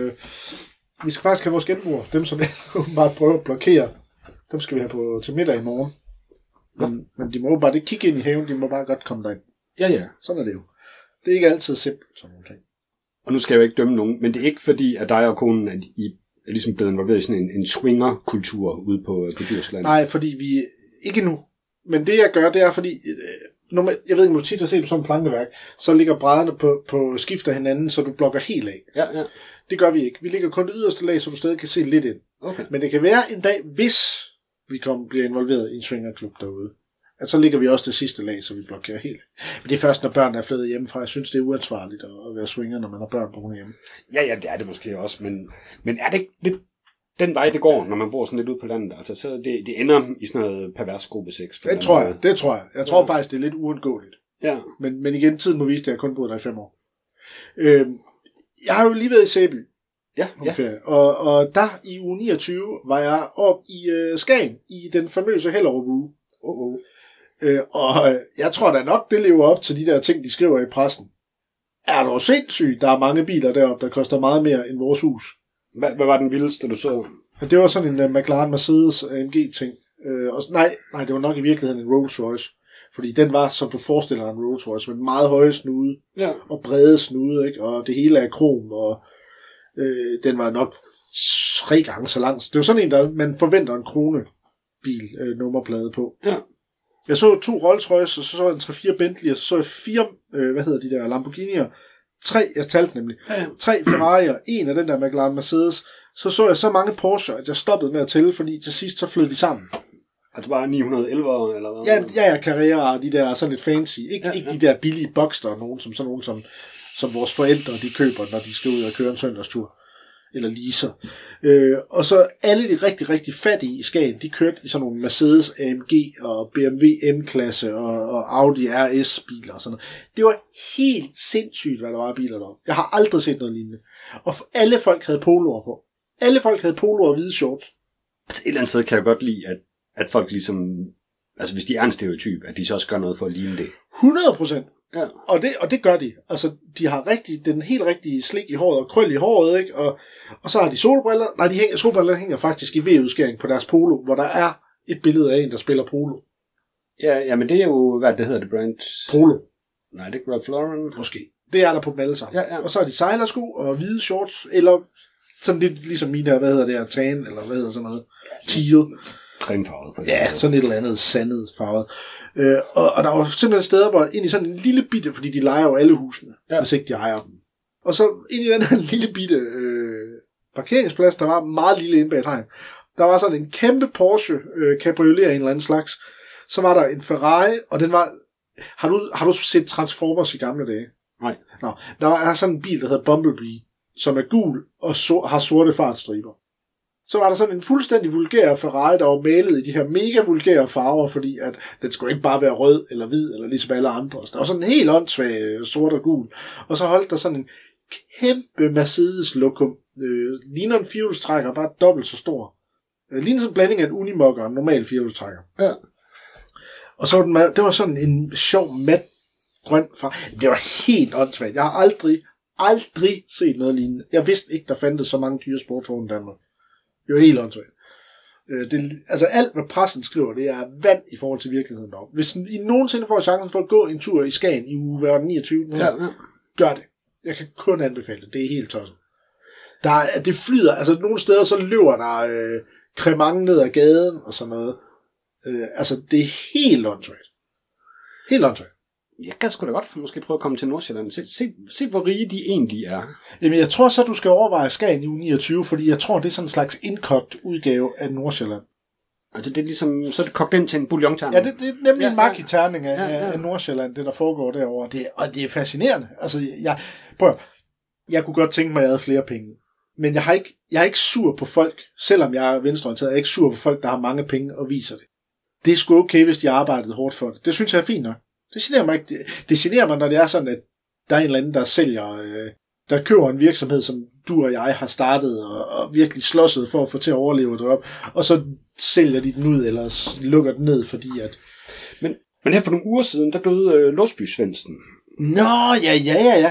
vi skal faktisk have vores genbrugere. Dem, som bare prøver at blokere, dem skal vi have til middag i morgen. Men de må jo bare ikke kigge ind i haven, de må bare godt komme derind. Ja. Sådan er det jo. Det er ikke altid simpelt, sådan nogle ting. Og nu skal jeg jo ikke dømme nogen, men det er ikke fordi, at dig og konen er ligesom blevet involveret i sådan en swingerkultur ude på Djursland. Nej, fordi vi ikke nu. Men det jeg gør, det er fordi, jeg ved ikke, om du tit har set på sådan en plankeværk, så ligger brædderne på skift af hinanden, så du blokker helt af. Ja. Det gør vi ikke. Vi ligger kun det yderste lag, så du stadig kan se lidt ind. Okay. Men det kan være en dag, hvis vi bliver involveret i en swingerklub derude, at så ligger vi også det sidste lag, så vi blokerer helt. Men det er først, når børnene er flyttet hjemmefra. Jeg synes, det er uansvarligt at være swinger, når man har børn boende hjemme. Ja, det er det måske også. Men er det ikke lidt den vej, det går, når man bor sådan lidt ude på landet? Altså, så det ender i sådan noget pervers gruppe 6. Det tror jeg. Jeg tror faktisk, det er lidt uundgåeligt. Ja. Men igen, tiden må vise, at jeg kun boet der i 5 år. Jeg har jo lige været i Sæby. Ja. Og der i uge 29 var jeg op i Skagen i den famøse Hellerup uge. Og jeg tror da nok, det lever op til de der ting, de skriver i pressen. Er du sindssygt? Der er mange biler deroppe, der koster meget mere end vores hus. Hvad var den vildeste, du så? Det var sådan en McLaren Mercedes AMG ting. Nej, det var nok i virkeligheden en Rolls Royce. Fordi den var, som du forestiller dig en Rolls Royce, med meget høje snude og brede snude, ikke? Og det hele er krom, og den var nok 3 gange så lang. Det var sådan en, der man forventer en kronebil nummerplade på. Ja. Jeg så 2 Rolls Royce, og så jeg en 3-4 Bentley, og så jeg 4, de der Lamborghini'er, 3, jeg talte nemlig, 3 Ferrari'er, 1 af den der McLaren Mercedes, så jeg så mange Porsche, at jeg stoppede med at tælle, fordi til sidst så flød de sammen. Altså bare 911 eller hvad? Ja, Carrera, de der sådan lidt fancy. Ikke de der billige Boxster, nogen som vores forældre, de køber, når de skal ud og køre en søndagstur. Eller leaser. Og så alle de rigtig, rigtig fattige i Skagen, de kørte i sådan nogle Mercedes AMG og BMW M-klasse og Audi RS biler og sådan noget. Det var helt sindssygt, hvad der var af biler der. Jeg har aldrig set noget lignende. Og alle folk havde poloer på. Alle folk havde poloer og hvide shorts. Altså et eller andet sted kan jeg godt lide, at folk ligesom, altså hvis de er en stereotyp, at de så også gør noget for at ligne det. 100%. Ja. Og det gør de. Altså, de har den helt rigtige slik i håret og krøl i håret, ikke? Og så har de solbriller. Nej, solbriller hænger faktisk i V-udskæring på deres polo, hvor der er et billede af en, der spiller polo. Ja, men det er jo, hvad det hedder, det brand? Polo. Nej, det er Ralph Lauren. Måske. Det er der på dem alle sammen. Ja. Og så har de sejlersko og hvide shorts, eller sådan lidt ligesom mine her, hvad hedder det her, tan, eller hvad hedder sådan noget? Teal. Cremefarvet. Ja, sådan et eller andet sandet farvet. Og der var simpelthen steder, hvor ind i sådan en lille bitte, fordi de lejer jo alle husene, hvis ikke de ejer dem. Og så ind i den her lille bitte parkeringsplads, der var meget lille inde bag et hegn. Der var sådan en kæmpe Porsche cabriolet af en eller anden slags. Så var der en Ferrari, og den var... Har du set Transformers i gamle dage? Nej. Nå, der er sådan en bil, der hedder Bumblebee, som er gul og har sorte fartstriber. Så var der sådan en fuldstændig vulgær Ferrari, der var malet i de her mega vulgære farver, fordi at den skulle ikke bare være rød eller hvid, eller ligesom alle andre. Så der var sådan en helt åndssvag sort og gul. Og så holdt der sådan en kæmpe Mercedes-lokum. Ligner en firehjulstrækker, bare dobbelt så stor. Ligner sådan en blanding af en Unimog og en normal firehjulstrækker. Ja. Og så det var sådan en sjov mat grøn farve. Det var helt åndssvagt. Jeg har aldrig set noget lignende. Jeg vidste ikke, der fandtes så mange dyre sportsvogne i Danmark. Det var helt åndssvagt. Altså alt, hvad pressen skriver, det er vand i forhold til virkeligheden deroppe. Hvis I nogensinde får chancen for at gå en tur i Skagen i uge 29. Gør det. Jeg kan kun anbefale det. Det er helt tosset. Det flyder, altså nogle steder så løber der cremant ned ad gaden og sådan noget. Altså det er helt åndssvagt. Helt åndssvagt. Jeg kan sgu da godt måske prøve at komme til Nordsjælland. Se hvor rige de egentlig er. Jamen jeg tror så, du skal overveje Skagen i uge 29, fordi jeg tror, det er sådan en slags indkogt udgave af Nordsjælland. Altså det er ligesom, så er det kogt ind til en bouillon-terning. Ja, det er nemlig en maki-terning af Nordsjælland, det der foregår derovre. Og det er fascinerende. Altså jeg kunne godt tænke mig, at jeg havde flere penge. Men jeg er ikke sur på folk, selvom jeg er venstreorienteret, jeg er ikke sur på folk, der har mange penge og viser det. Det er sgu okay, hvis de har arbejdet hårdt for det. Det synes jeg er fint nok. Det generer mig ikke. Det generer mig, når det er sådan, at der er en eller anden, der sælger, der køber en virksomhed, som du og jeg har startet, og virkelig slåsset for at få til at overleve det op, og så sælger de den ud, eller lukker den ned, fordi at... Men her for nogle uger siden, der døde Låsby Svendsen. Nå, ja.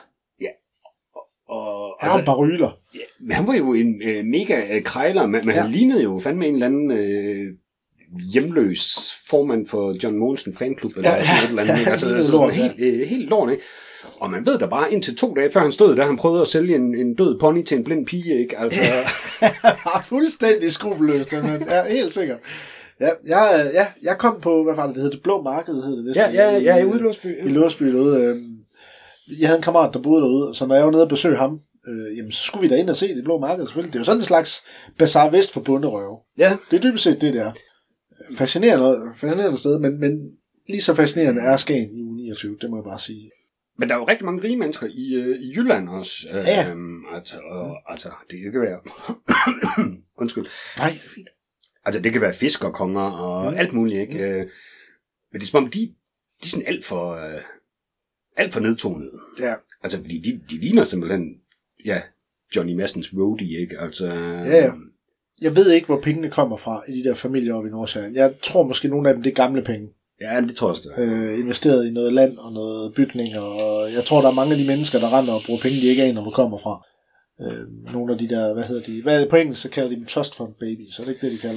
Og han var bare ryler. Ja, men han var jo en mega krejler, men han lignede jo fandme en eller anden... hjemløs formand for John Mogensen fanklub eller et eller andet. Altså sådan helt lort, ikke? Og man ved da bare, indtil 2 dage før han stod der, han prøvede at sælge en død pony til en blind pige, ikke? Altså... fuldstændig skrupelløst, men helt sikkert. Jeg kom på, hvad var det hedder, det blå marked, hed det vist. Ja, i Låsby. I Låsby derude. Jeg havde en kammerat, der boede derude, så når jeg var nede og besøgte ham, jamen så skulle vi da ind og se det blå marked, selvfølgelig. Det er jo sådan en slags Bazar Vest for bunderøve. Ja. Det er dybest set det der. Fascinerende sted, men lige så fascinerende er Skagen i uge 29, det må jeg bare sige. Men der er jo rigtig mange rige mennesker i Jylland også. Altså, det kan være... Undskyld. Nej, det er fint. Altså, det kan være fiskerkonger og alt muligt, ikke? Men det er som om, de er sådan alt for nedtonet. Ja. Altså, fordi de ligner simpelthen, Johnny Madsens roadie, ikke? Altså... Ja. Jeg ved ikke, hvor pengene kommer fra i de der familier oppe i Nordsjælland. Jeg tror måske, nogle af dem, det er gamle penge. Ja, det tror jeg også. Investeret i noget land og noget bygninger, og jeg tror, der er mange af de mennesker, der render og bruger penge, de ikke aner, hvor kommer fra. Nogle af de der, hvad på engelsk, så kalder de dem trust fund babies, så er det ikke det, de kalder dem?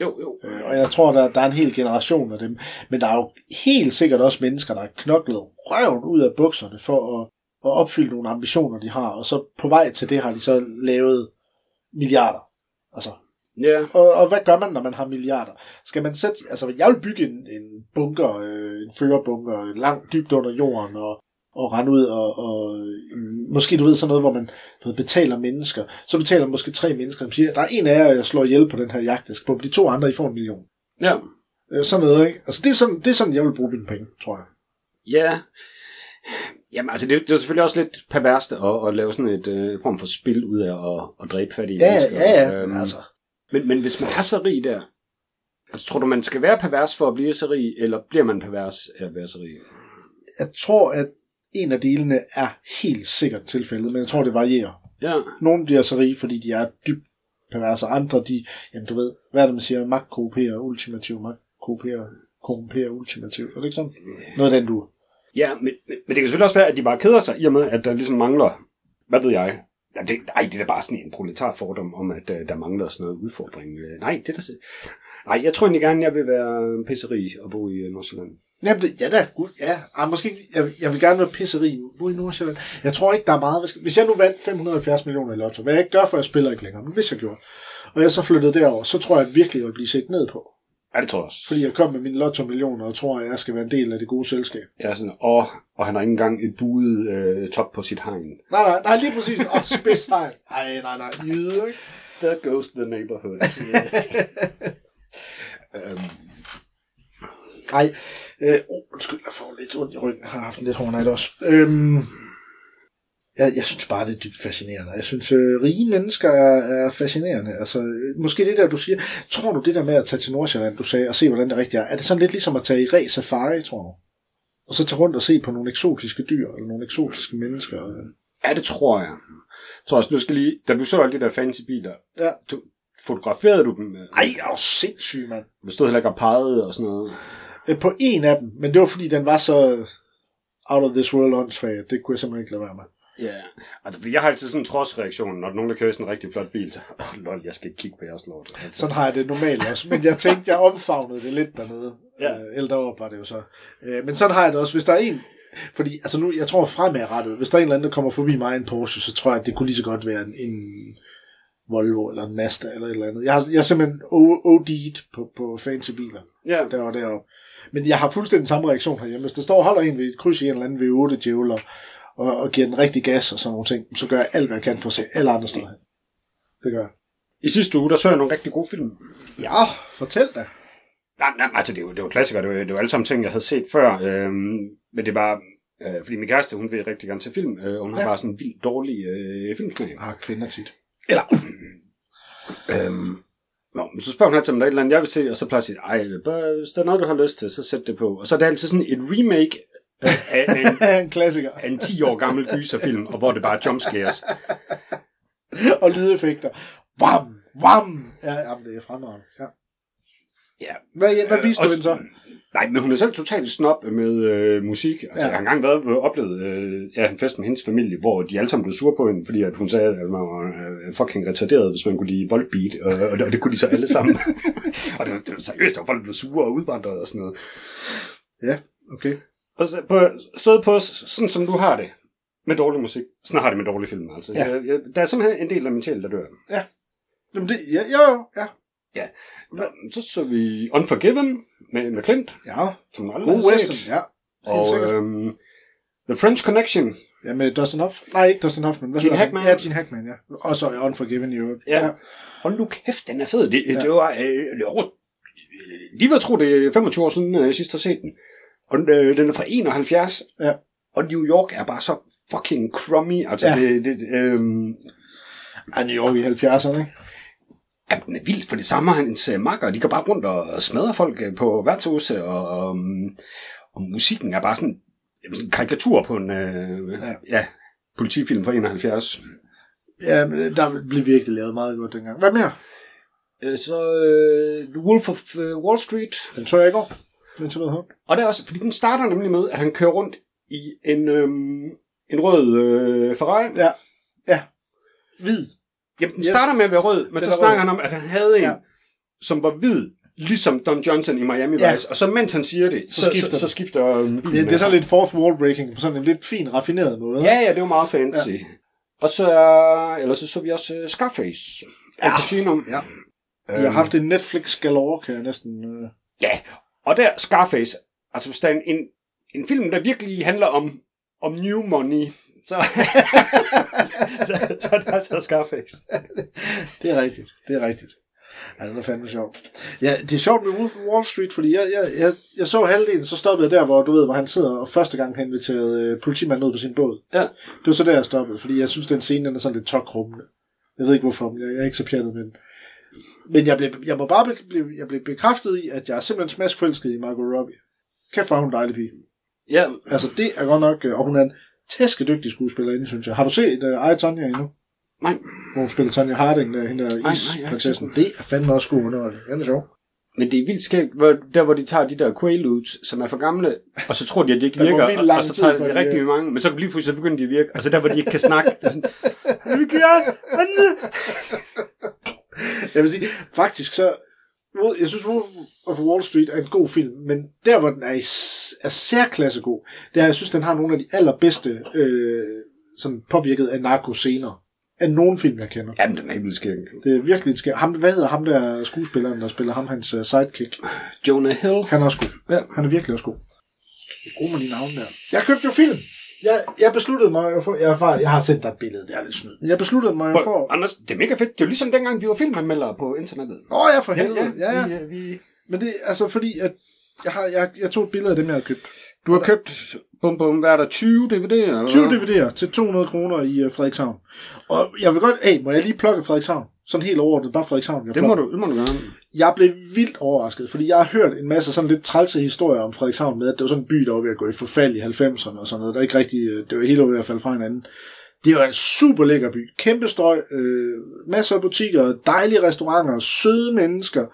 Jo. Og jeg tror, der er en hel generation af dem. Men der er jo helt sikkert også mennesker, der har knoklet røven ud af bukserne for at opfylde nogle ambitioner, de har. Og så på vej til det har de så lavet milliarder. Altså. Ja. Og hvad gør man, når man har milliarder? Skal man sætte... Altså, jeg vil bygge en bunker, en førerbunker, langt dybt under jorden, og rende ud, og måske, du ved, sådan noget, hvor man betaler mennesker. Så betaler måske 3 mennesker, og siger, der er en af jer, jeg slår ihjel på den her jagt, jeg skal på. De 2 andre, I får 1 million. Ja. Sådan noget, ikke? Altså, det er sådan, jeg vil bruge mine penge, tror jeg. Ja. Jamen, altså, det er selvfølgelig også lidt perverst at lave sådan et form for spil ud af at dræbe fattige mennesker. Ja, altså. Men hvis man er så rig der, altså, tror du, man skal være pervers for at blive så rig, eller bliver man pervers af at være så rig? Jeg tror, at en af delene er helt sikkert tilfældet, men jeg tror, det varierer. Ja. Nogle bliver så rige, fordi de er dybt perverse, andre, jamen du ved, hvad er det, man siger, magt korrumperer ultimativt, er det ikke sådan? Noget af den du. Ja, men det kan selvfølgelig også være, at de bare keder sig, i og med, at der ligesom mangler, hvad ved jeg, det er da bare sådan en proletarfordom om, at der mangler sådan noget udfordring. Nej, det er der. Nej, jeg tror egentlig gerne, jeg vil være pisserig og bo i Nordsjælland. Jamen, ja da, gud, ja. Måske, jeg vil gerne være pisserig og bo i Nordsjælland. Jeg tror ikke, der er meget. Hvis jeg nu vandt 570 millioner i lotto, hvad jeg ikke gør, for jeg spiller ikke længere, men hvis jeg gjorde, og jeg så flyttede derover, så tror jeg virkelig, jeg vil blive set ned på. Ja, det tror jeg også. Fordi jeg kom med mine lotto-millioner, og tror, at jeg skal være en del af det gode selskab. Ja, sådan, og han har ikke engang et buet top på sit hegn. Nej, lige præcis. Spidshegn. Nej, jyde, ikke? There goes the neighborhood. Nej, undskyld, jeg får lidt ondt i ryggen. Jeg har haft en lidt hård nat også. Jeg synes bare, det er dybt fascinerende. Jeg synes, rige mennesker er fascinerende. Altså, måske det der, du siger. Tror du det der med at tage til Nordsjælland, du sagde, og se, hvordan det rigtigt er? Er det sådan lidt ligesom at tage i ræs safari, tror du? Og så tage rundt og se på nogle eksotiske dyr, eller nogle eksotiske mennesker? Ja, det tror jeg. Jeg tror også, du skal lige, da du så alle de der fancy biler, ja. Fotograferede du dem? Ej, jeg er jo sindssyg, mand. Du stod heller ikke og pegede og sådan noget. På en af dem, men det var fordi, den var så out of this world åndssvagt. Det kunne jeg simpelthen ikke lade være med. Ja, altså fordi jeg har altid sådan en trodsreaktion, når nogen der kører sådan en rigtig flot bil, så lol, jeg skal ikke kigge på jeres lort. Altså. Sådan har jeg det normalt også, men jeg tænkte, jeg omfavnede det lidt dernede. Ja. Eller deroppe var det jo så. Men sådan har jeg det også, hvis der er en, fordi altså nu, jeg tror fremadrettet, hvis der er en eller anden, der kommer forbi mig i en Porsche, så tror jeg, at det kunne lige så godt være en Volvo eller en Mazda eller et eller andet. Jeg er simpelthen OD'd på fancy biler. Ja. Deroppe. Men jeg har fuldstændig samme reaktion herhjemme. Hvis der står og holder en ved et kryds i en eller anden V8 djævler, og giver den rigtig gas og sådan nogle ting, så gør jeg alt, hvad jeg kan for at se alle andre steder. Det gør jeg. I sidste uge, der så jeg nogle rigtig gode film. Ja, fortæl da. Nej, altså det var klassikere. Det var alle sammen ting, jeg havde set før. Men det var, fordi min kæreste, hun vil rigtig gerne til film, og hun har bare sådan en vildt dårlig filmsmag. Kvinder tit. Eller... så spørger hun altid, om der er et eller andet, jeg vil se, og så plejer jeg at sige, hvis der er noget, du har lyst til, så sæt det på. Og så er det altid sådan et remake af en klassiker. Af en 10 år gammel gyserfilm, og hvor det bare er jumpscares. Og lydeffekter. Wham! Ja, jamen, det er fremragende. Ja. Hvad viste du hende så? Nej, men hun er selv totalt snob med musik. Altså, jeg har engang oplevet en fest med hendes familie, hvor de alle sammen blev sure på hende, fordi at hun sagde, at man var fucking retarderet, hvis man kunne lide Volbeat, og det kunne de så alle sammen. Og det var seriøst, at folk blev sure og udvandrede og sådan noget. Ja, okay. Og så på sådan som du har det, med dårlig musik, sådan har det med dårlig film. Altså. Ja. Der er simpelthen en del af min sjæl, der dør. Ja. Jamen det, ja. Ja. Så vi Unforgiven med Clint. Ja. Som God western, ja. Og The French Connection. Ja, med Dustin Hoffman. Nej, ikke Dustin Hoffman. Gene Hackman. Ja, Gene Hackman, ja. Og så Unforgiven, jo. Ja. Hold nu kæft, den er fed. Det var over... De vil tro, det er 25 år siden, jeg sidst har set den. Og den er fra 71. Ja. Og New York er bare så fucking crummy. Altså, ja. New York i 70'erne, ikke? Ja, den er vildt, for det samme hans makker. De går bare rundt og smadrer folk på værtshuse, og musikken er bare sådan en karikatur på en politifilm fra 71. Ja, men der blev virkelig lavet meget godt dengang. Hvad mere? The Wolf of Wall Street. Den tror jeg ikke over. Og det er også, fordi den starter nemlig med, at han kører rundt i en rød Ferrari. Ja. Hvid. Jamen, den starter med at være rød, men så snakker han om, at han havde en, som var hvid, ligesom Don Johnson i Miami Vice, og så mens han siger det, så skifter bilen. Det er sådan lidt fourth wall breaking, på sådan en lidt fin, raffineret måde. Ja, det var meget fancy. Ja. Og så vi også Scarface. Ja. Jeg har haft en Netflix galore, kan jeg næsten... Ja, og der Scarface, altså hvis der er en film, der virkelig handler om new money, så er det altså Scarface. Det er rigtigt. Ja, det er fandme sjovt. Ja, det er sjovt med Wolf of Wall Street, fordi jeg så halvdelen, så stoppede jeg der, hvor han sidder og første gang han inviterede politimanden ud på sin båd. Ja. Det var så der, jeg stoppede, fordi jeg synes, den scene den er sådan lidt tokrummende. Jeg ved ikke hvorfor, men jeg er ikke så pjattet med den. Men jeg blev bekræftet i, at jeg er simpelthen smaskforelsket i Margot Robbie. Kæft for hun dejlig pige. Ja. Altså det er godt nok, og hun er en tæskedygtig skuespillerinde, synes jeg. Har du set I, Tonya endnu? Nej. Hvor hun spiller Tonya Harding, hende der isprinsessen. Det er fandme også god underholdning. Den er sjov. Men det er vildt skægt, hvor de tager de der Quaaludes, som er for gamle, og så tror de, at de ikke virker, og så tager de rigtig mange, men så lige pludselig begynder de at virke. Altså der, hvor de ikke kan snakke. Jeg vil sige, faktisk så, jeg synes Wolf of Wall Street er en god film, men der, hvor den er særklasse god, der jeg synes, den har nogle af de allerbedste sådan påvirket af narkoscener af nogen film, jeg kender. Jamen, den er helt skæg. Det er virkelig skæg. Hvad hedder ham der skuespilleren, der spiller ham, hans sidekick? Jonah Hill. Han er også god. Ja. Han er virkelig også god. God med de navne der. Jeg købte jo film. Jeg besluttede mig at få... Jeg har sendt dig et billede, det er lidt snyd. Jeg besluttede mig at få... Anders, det er mega fedt. Det er jo ligesom dengang, vi var filmanmeldere på internettet. Ja, for helvede. Ja. Men det er altså fordi, at jeg tog et billede af dem, jeg havde købt. Du har købt, hvad er der, 20 DVD'er? 20 DVD'er til 200 kroner i Frederikshavn. Og jeg vil godt... må jeg lige plukke Frederikshavn? Sådan helt overordnet, bare Frederikshavn. Det må du gerne. Jeg blev vildt overrasket, fordi jeg har hørt en masse sådan lidt trælse historier om Frederikshavn med, at det var sådan en by, der var ved at gå i forfald i 90'erne og sådan noget. Der er ikke rigtig... Det var helt over ved at falde fra hinanden. Det var en super lækker by. Kæmpe strøg, masser af butikker, dejlige restauranter, søde mennesker.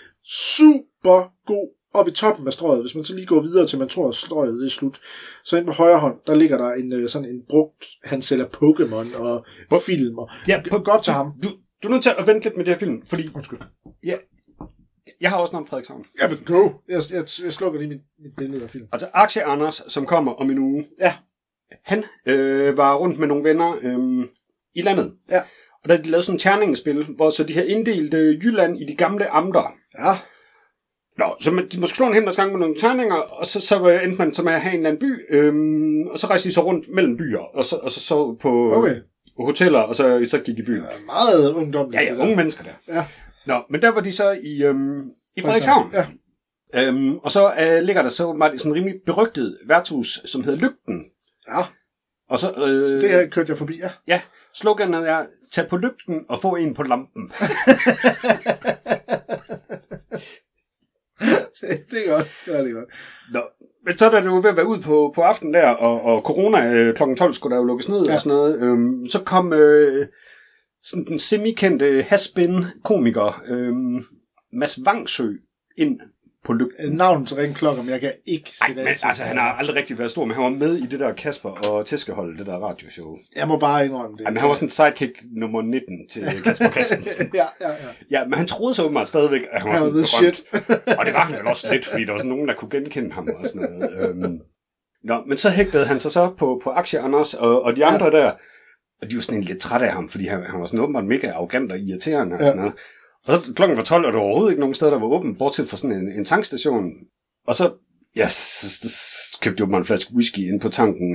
Super god op i toppen af strøget. Hvis man så lige går videre til, man tror, at strøget er slut. Så inde på højre hånd, der ligger der sådan en brugt, han sælger Pokémon og film. Ja, godt til ham. Du er nødt til at vente lidt med det her film, fordi... Undskyld. Ja, jeg har også navn Frederikshavn. Ja, men go. Jeg slukker lige mit billede af film. Altså, Aksje Anders, som kommer om en uge. Ja. Han var rundt med nogle venner i landet. Ja. Og der de lavede sådan en terningespil, hvor så de har inddelt Jylland i de gamle amter. Ja. Nå, så de måske slå en hel gang med nogle terninger, og så endte man så med at have en eller anden by, og så rejste de så rundt mellem byer, og så på hoteller, og så gik i byen. Ja, meget ungdomligt. Ja, unge mennesker der. Ja. Nå, men der var de så i Frederikshavn. Ja. Og så ligger der så meget sådan en rimelig berygtet værtshus, som hedder Lygten. Ja. Og så, det her kørte jeg forbi, ja. Ja, sloganet er, tag på lygten og få en på lampen. Det er godt. Det er godt. Nå, men så er det jo ved at være ud på aftenen der, og corona kl. 12 skulle der jo lukkes ned og sådan noget. Så kom sådan den semikendte has-been-komiker Mads Vangsø ind på lygten. Navnet til ringklokker, men jeg kan ikke se det. Altså, han har aldrig rigtig været stor, men han var med i det der Kasper og Tæskehold, det der radioshow. Jeg må bare indrømme det. Men han var sådan sidekick nummer 19 til Kasper Christensen. Ja, men han troede så åbenbart stadigvæk, at han var sådan shit. Og det var han vel også lidt, fordi der var sådan nogen, der kunne genkende ham og sådan noget. Nå, men så hægtede han sig så på Aksje Anders og de andre der, og de var sådan lidt trætte af ham, fordi han var sådan åbenbart mega arrogant og irriterende og sådan noget. Og så klokken var 12, og der var overhovedet ikke nogen steder, der var åbent, bortset fra sådan en tankstation. Og så, så købte jeg en flaske whisky ind på tanken.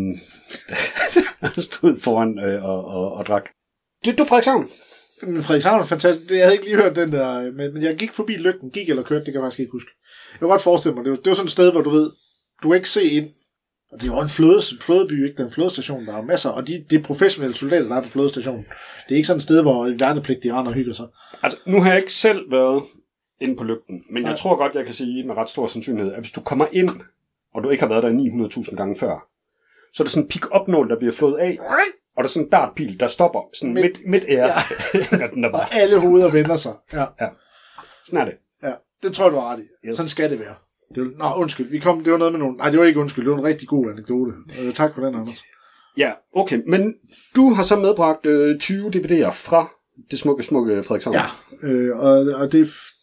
Jeg stod foran og drak. Du Frederikshavn? Frederikshavn er fantastisk. Jeg havde ikke lige hørt den der, men jeg gik forbi Lygten. Gik eller kørte, det kan jeg faktisk ikke huske. Jeg kan godt forestille mig, det var sådan et sted, hvor du ved, du kan ikke se ind. Og det er jo en flådeby, ikke? Den flådestation, der er masser. Og det er professionelle soldater, der er på flådestationen. Det er ikke sådan et sted, hvor en værnepligtig render og hygger sig. Altså, nu har jeg ikke selv været inde på Lygten, men jeg tror godt, jeg kan sige med ret stor sandsynlighed, at hvis du kommer ind, og du ikke har været der 900.000 gange før, så er der sådan en pick-up-nål, der bliver flået af, og der er sådan en dartpil, der stopper sådan midt ære. Ja. Og alle hoveder vender sig. Ja. Sådan er det. Ja, det tror jeg, du har ret i. Yes. Sådan skal det være. Undskyld. Det var noget med nogen... Nej, det var ikke undskyld. Det var en rigtig god anekdote. Tak for den, Anders. Ja, okay. Men du har så medbragt 20 DVD'er fra det smukke Frederikshavn. Ja, og det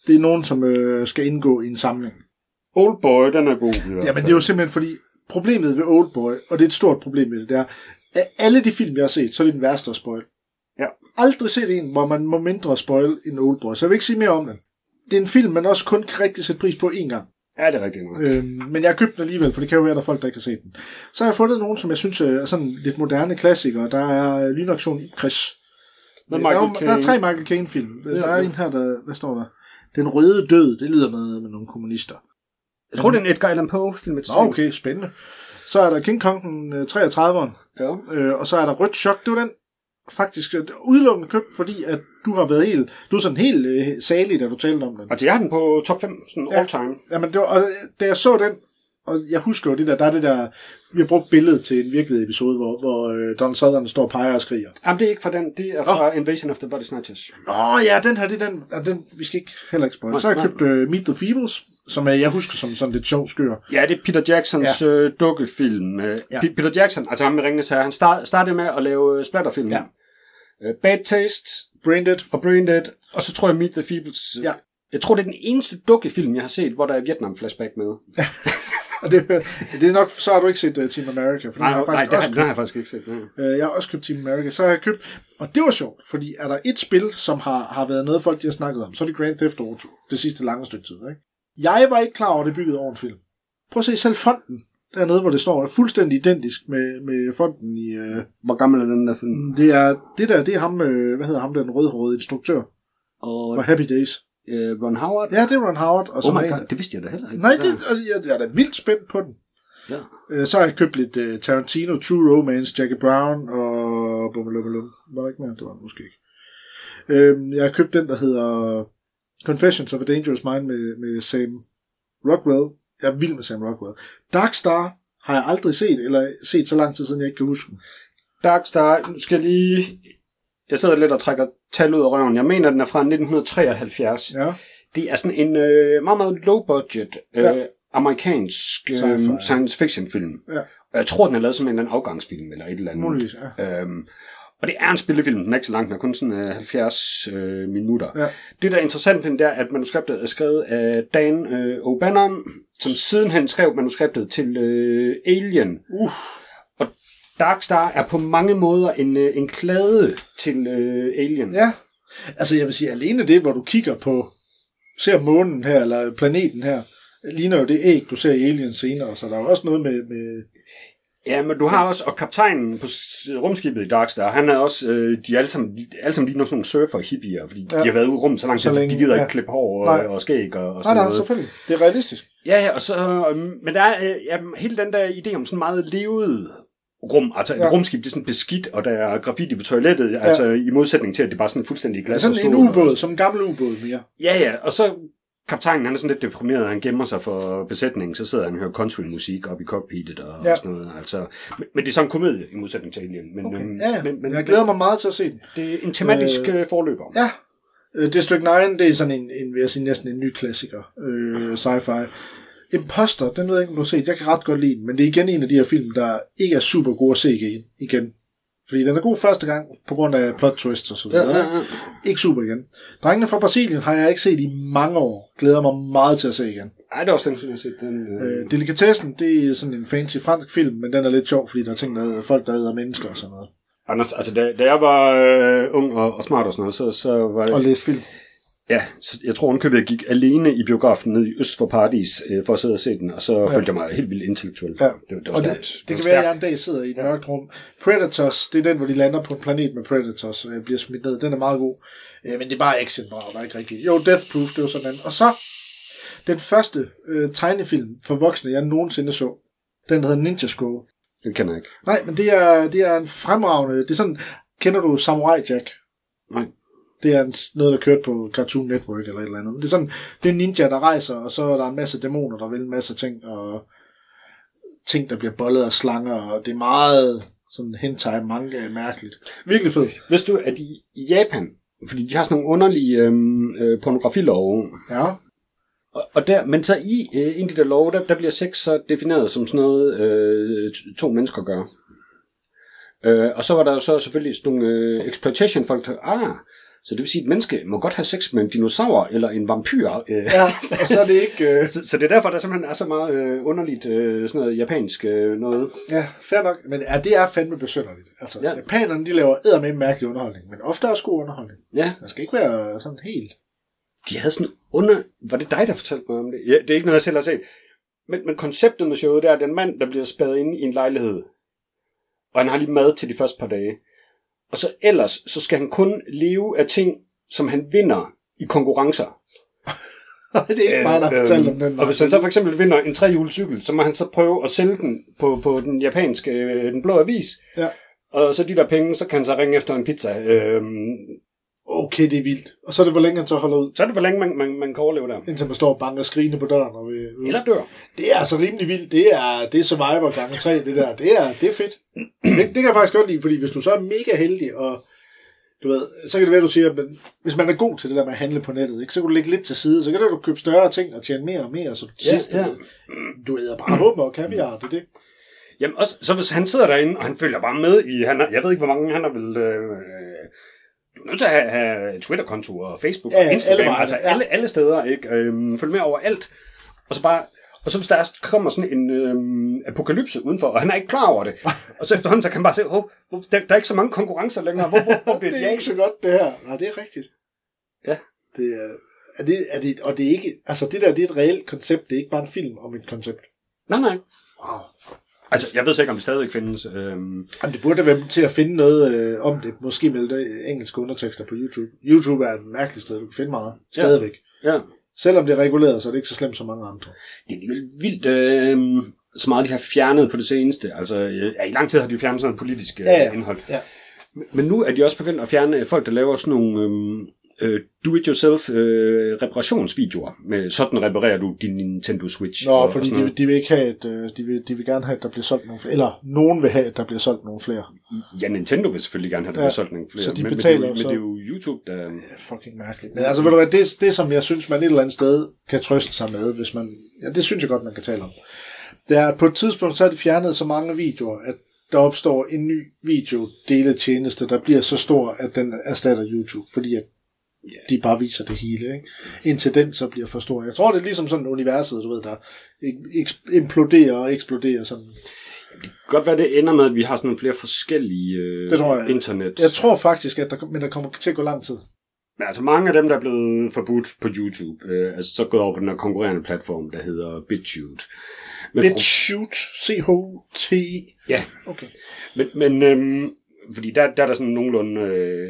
det er nogen, som skal indgå i en samling. Oldboy, den er god. Ja, men det er jo simpelthen fordi, problemet ved Oldboy, og det er et stort problem med det er, at alle de film, jeg har set, så er det den værste at spoil. Ja. Aldrig set en, hvor man må mindre spoil end Oldboy, så jeg vil ikke sige mere om den. Det er en film, man også kun kan rigtig sætte pris på én gang. Ja, det er rigtigt nok. Men jeg har købt den alligevel, for det kan jo være, der er folk, der ikke har set den. Så har jeg fundet nogen, som jeg synes er sådan lidt moderne klassikere. Der er Lynaktion Chris. Der er 3 Michael Caine-film. Der er en her, der... Hvad står der? Den røde død. Det lyder noget med nogle kommunister. Jeg tror, det er en Edgar Allan Poe-film. Okay, spændende. Så er der King Kong den 33'eren. Ja. Og så er der Rødt Chok. Det var den faktisk udelukkende købt, fordi at du har været helt... Du er sådan helt salig, da du talte om den. Altså, jeg har den på top 5, sådan all time. Jamen, det var, og da jeg så den, og jeg husker jo det der er det der... Vi har brugt billedet til en virkelig episode, hvor Donald Sutherland står og peger og skriger. Jamen, det er ikke fra den. Det er fra Invasion of the Body Snatchers. Ja, den her, det er den vi skal ikke heller ikke spoil. Så har jeg købt Meet the Feebles, som jeg husker som sådan lidt sjov skør. Ja, det er Peter Jacksons dukkefilm. Peter Jackson, altså ham med Ringenes Herre, han startede med at lave splatterfilm. Ja. Bad Taste, Braindead, og så tror jeg Meet the Feebles. Ja. Jeg tror, det er den eneste dukkefilm, jeg har set, hvor der er Vietnam-flashback med. Og det er nok, så har du ikke set Team America. For den har jeg faktisk ikke set. Jeg har også købt Team America. Så har jeg købt, og det var sjovt, fordi er der et spil, som har været noget, folk de har snakket om, så er det Grand Theft Auto, det sidste lange stykke tid. Ikke? Jeg var ikke klar over, at det byggede over en film. Prøv at se selv fonten, dernede, hvor det står, er fuldstændig identisk med fonten i... Hvor gammel er den der film? Det er ham, hvad hedder ham, den rødhårede instruktør for Happy Days. Ron Howard? Ja, det er Ron Howard. Og my God, det vidste jeg da heller ikke. Nej, jeg er da vildt spændt på den. Ja. Så har jeg købt lidt Tarantino, True Romance, Jackie Brown og Bummelummelum. Var der ikke mere? Det var måske ikke. Jeg har købt den, der hedder Confessions of a Dangerous Mind med Sam Rockwell. Jeg er vild med Sam Rockwell. Dark Star har jeg aldrig set, eller set så lang tid siden, jeg ikke kan huske den. Dark Star, nu skal jeg lige... Jeg sidder lidt og trækker tal ud af røven. Jeg mener, den er fra 1973. Ja. Det er sådan en meget, meget low-budget amerikansk science fiction film. Ja. Og jeg tror, den er lavet som en afgangsfilm eller et eller andet. Muligvis, ja. Og det er en spillefilm, den er ikke så langt, den er kun sådan 70 minutter. Ja. Det, der er interessant ved den, der, at manuskriptet er skrevet af Dan O'Bannon, som sidenhen skrev manuskriptet til Alien. Og Dark Star er på mange måder en klade til Alien. Ja, altså jeg vil sige, alene det, hvor du kigger på, ser månen her, eller planeten her, ligner jo det æg, du ser i Alien senere, så der er jo også noget med... Ja, men du har også, og kaptajnen på rumskibet i Dark Star, han er også, de er alle sammen lige nogle surfer-hippier, fordi de har været ude i rummet så langt, så de gider ikke klippe hår og skæg og sådan noget. Nej, selvfølgelig. Det er realistisk. Ja, og så, men der er hele den der idé om sådan meget levet rum, altså et rumskib, det er sådan beskidt, og der er graffiti på toilettet, altså i modsætning til, at det bare sådan fuldstændig glas og stål. Sådan en ubåd, som en gammel ubåd mere. Ja, og så kaptajnen, han er sådan lidt deprimeret, han gemmer sig for besætningen, så sidder han og hører country-musik op i cockpittet og sådan noget. Altså, men det er sådan en komedie i modsætning til Alien. Men, okay. Men jeg glæder mig meget til at se den. Det er en tematisk forløber. Ja. District 9, det er sådan en vil jeg sige, næsten en ny klassiker. Sci-fi. Imposter, den ved jeg ikke, om du har set. Jeg kan ret godt lide den, men det er igen en af de her film, der ikke er super gode at se igen. Fordi den er god første gang, på grund af plot twists og så videre. Ja. Ikke super igen. Drengene fra Brasilien har jeg ikke set i mange år. Glæder mig meget til at se igen. Ej, det er også den, jeg har set. Den, Delikatessen, det er sådan en fancy fransk film, men den er lidt sjov, fordi der er ting, der er folk, der æder mennesker og sådan noget. Anders, altså da jeg var ung og smart og sådan noget, så var jeg... Og læste film. Ja, så jeg tror ovenkøbet, jeg gik alene i biografen ned i øst for Paradis for at sidde og se den, og så følte jeg mig helt vildt intellektuelt. Ja. Det var stærkt. Det kan være, at jeg en dag sidder i et mørkt rum. Predators, det er den, hvor de lander på en planet med Predators, og bliver smidt ned. Den er meget god. Men det er bare action, der er ikke rigtigt. Jo, Death Proof, det var sådan en. Og så, den første tegnefilm for voksne, jeg nogensinde så, den hedder Ninja Scroll. Den kender jeg ikke. Nej, men det er en fremragende, det er sådan, kender du Samurai Jack? Nej. Det er noget, der kørte på Cartoon Network eller et eller andet. Det er sådan, det er en ninja, der rejser, og så er der en masse dæmoner, der vil en masse ting, og ting, der bliver bollet af slanger, og det er meget sådan hentai manga mærkeligt. Virkelig fedt. Vidste du, at i Japan, fordi de har sådan nogle underlige pornografilove, ja. Og der, men så i en af de der love, der bliver sex så defineret som sådan noget, to mennesker gør. Og så var der jo så selvfølgelig sådan nogle exploitation-folk, Så det vil sige, at et menneske må godt have sex med en dinosaur eller en vampyr. Ja, og så er det ikke... Så det er derfor, der simpelthen er så meget underligt sådan noget japansk noget. Ja, fair nok. Men det er fandme besynderligt. Altså, japanerne, de laver eddermame mærkelig underholdning, men ofte også god underholdning. Ja. Man skal ikke være sådan helt... De havde sådan Var det dig, der fortalte mig om det? Ja, det er ikke noget, jeg selv har set. Men konceptet med showet, det er den mand, der bliver spadet inde i en lejlighed. Og han har lige mad til de første par dage. Og så ellers, så skal han kun leve af ting, som han vinder i konkurrencer. Det er ikke mig, der fortæller om den. Og hvis han så for eksempel vinder en 3-hjulscykel, så må han så prøve at sælge den på den japanske, den blå avis. Ja. Og så de der penge, så kan han så ringe efter en pizza. Okay, det er vildt. Og så er det, hvor længe han så holder ud? Så er det, hvor længe man kan overleve der. Indtil man står og banker skrigende på døren. Og eller dør. Det er altså rimelig vildt. Det er Survivor gange 3, det der. Det er fedt. Det kan jeg faktisk godt lide, fordi hvis du så er mega heldig, og du ved, så kan det være, du siger, men hvis man er god til det der med at handle på nettet, ikke, så kan du lægge lidt til side, så kan du købe større ting og tjene mere og mere, så du sidst, du æder bare hummer og kaviar, det er det. Jamen også, så hvis han sidder derinde, og han følger bare med i, jeg ved ikke, hvor mange han har vel... Du er nødt til at have Twitter-konto og Facebook og Instagram, alle steder, ikke? Følg med over alt. Og så hvis der kommer sådan en apokalypse udenfor, og han er ikke klar over det, og så efterhånden så kan han bare se, der er ikke så mange konkurrencer længere. Hvor bliver det er ikke så godt, det her. Nej, det er rigtigt. Ja. Det er, og det er ikke, altså det der, det er et reelt koncept, det er ikke bare en film om et koncept. Nej. Wow. Altså, jeg ved så ikke, om det stadigvæk findes. Jamen, det burde være til at finde noget om det. Måske med engelske undertekster på YouTube. YouTube er et mærkeligt sted, du kan finde meget. Stadigvæk. Ja. Selvom det er reguleret, så er det ikke så slemt som mange andre. Det er vildt, så meget de har fjernet på det seneste. Altså, i lang tid har de fjernet sådan et politisk indhold. Ja. Men nu er de også begyndt at fjerne folk, der laver sådan nogle do-it-yourself reparationsvideoer. Med sådan reparerer du din Nintendo Switch. Nå, fordi de vil ikke have, de vil gerne have, at der bliver solgt nogle flere. Eller nogen vil have, at der bliver solgt nogle flere. Ja, Nintendo vil selvfølgelig gerne have, at der bliver solgt nogle flere. Så de betaler men det er jo YouTube, der... Ja, fucking mærkeligt. Men altså, ved du hvad, det som jeg synes, man et eller andet sted kan trøste sig med, hvis man... Ja, det synes jeg godt, man kan tale om. Det er, at på et tidspunkt, så er de fjernet så mange videoer, at der opstår en ny videodeletjeneste, der bliver så stor, at den erstatter YouTube. Fordi at de bare viser det hele, ikke? Indtil den så bliver for stor. Jeg tror, det er ligesom sådan universet, du ved, der imploderer og eksploderer sådan. Det kan godt være, det ender med, at vi har sådan nogle flere forskellige internet. Jeg tror faktisk, at der kommer til at gå lang tid. Men altså mange af dem, der er blevet forbudt på YouTube, altså så gået over på den her konkurrerende platform, der hedder BitChute. BitChute? C-H-T? Ja. Okay. Men fordi der er der sådan nogenlunde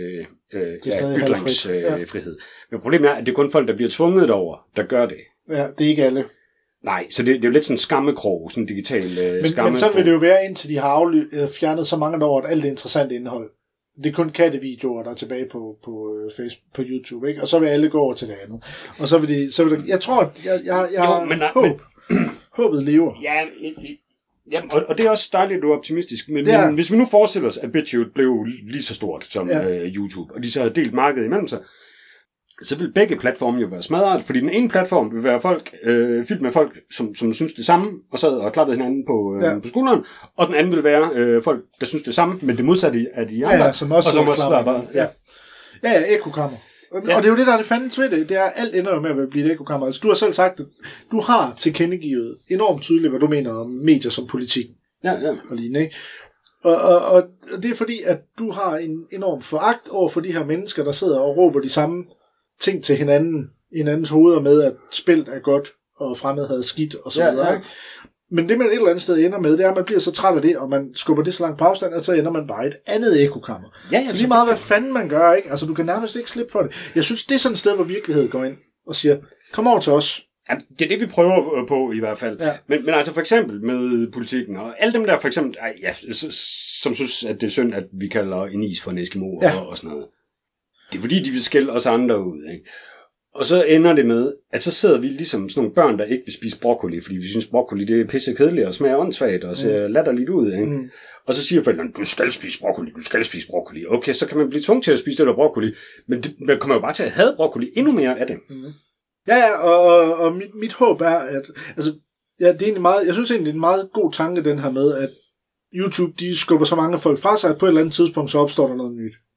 ytringsfrihed. Men problemet er, at det er kun folk, der bliver tvunget derover, der gør det. Ja, det er ikke alle. Nej, så det er jo lidt sådan en skammekrog, sådan en digital skammekrog. Men sådan vil det jo være, indtil de har fjernet så mange år, at alt det interessante indhold. Det er kun kattevideoer, der er tilbage på Facebook, på YouTube, ikke? Og så vil alle gå over til det andet. Og så vil det jeg tror, at jeg håbet lever. Ja, og det er også dejligt, at du er optimistisk, men hvis vi nu forestiller os, at BitChute blev lige så stort som YouTube, og de så havde delt markedet imellem sig, så vil begge platforme jo være smadret, fordi den ene platform vil være fyldt med folk, som synes det samme, og sad og klappede hinanden på skulderen, og den anden vil være folk, der synes det samme, men det modsatte af de andre, som også og som bare... Ja, ekokammer. Og det er jo det, der er det fandens ved det. Det er, alt ender jo med at blive et ekokammer. Altså, du har selv sagt, at du har tilkendegivet enormt tydeligt, hvad du mener om medier som politik. Ja. Og lignende, ikke? Og det er fordi, at du har en enorm foragt over for de her mennesker, der sidder og råber de samme ting til hinanden, i hinandens hoveder med, at spil er godt, og fremmed havde skidt, og så videre. Ikke? Men det, man et eller andet sted ender med, det er, at man bliver så træt af det, og man skubber det så langt på afstand, at så ender man bare i et andet ekokammer. Så lige meget, hvad fanden man gør, ikke? Altså, du kan nærmest ikke slippe for det. Jeg synes, det er sådan et sted, hvor virkeligheden går ind og siger, kom over til os. Ja, det er det, vi prøver på i hvert fald. Ja. Men altså for eksempel med politikken, og alle dem der for eksempel, som synes, at det er synd, at vi kalder en is for en Eskimo og sådan noget. Det er fordi, de vil skælde os andre ud, ikke? Og så ender det med, at så sidder vi ligesom sådan nogle børn, der ikke vil spise broccoli, fordi vi synes, broccoli det er pisse kedeligt og smager åndssvagt og ser latterligt ud, ikke? Mm. Og så siger forældrene, du skal spise broccoli. Okay, så kan man blive tvunget til at spise det der broccoli, men man kommer jo bare til at have broccoli endnu mere af det. Mm. Ja, og mit håb er, at... Altså, det er egentlig meget, jeg synes egentlig, det er en meget god tanke, den her med, at YouTube, de skubber så mange folk fra sig, at på et eller andet tidspunkt, så opstår der noget nyt.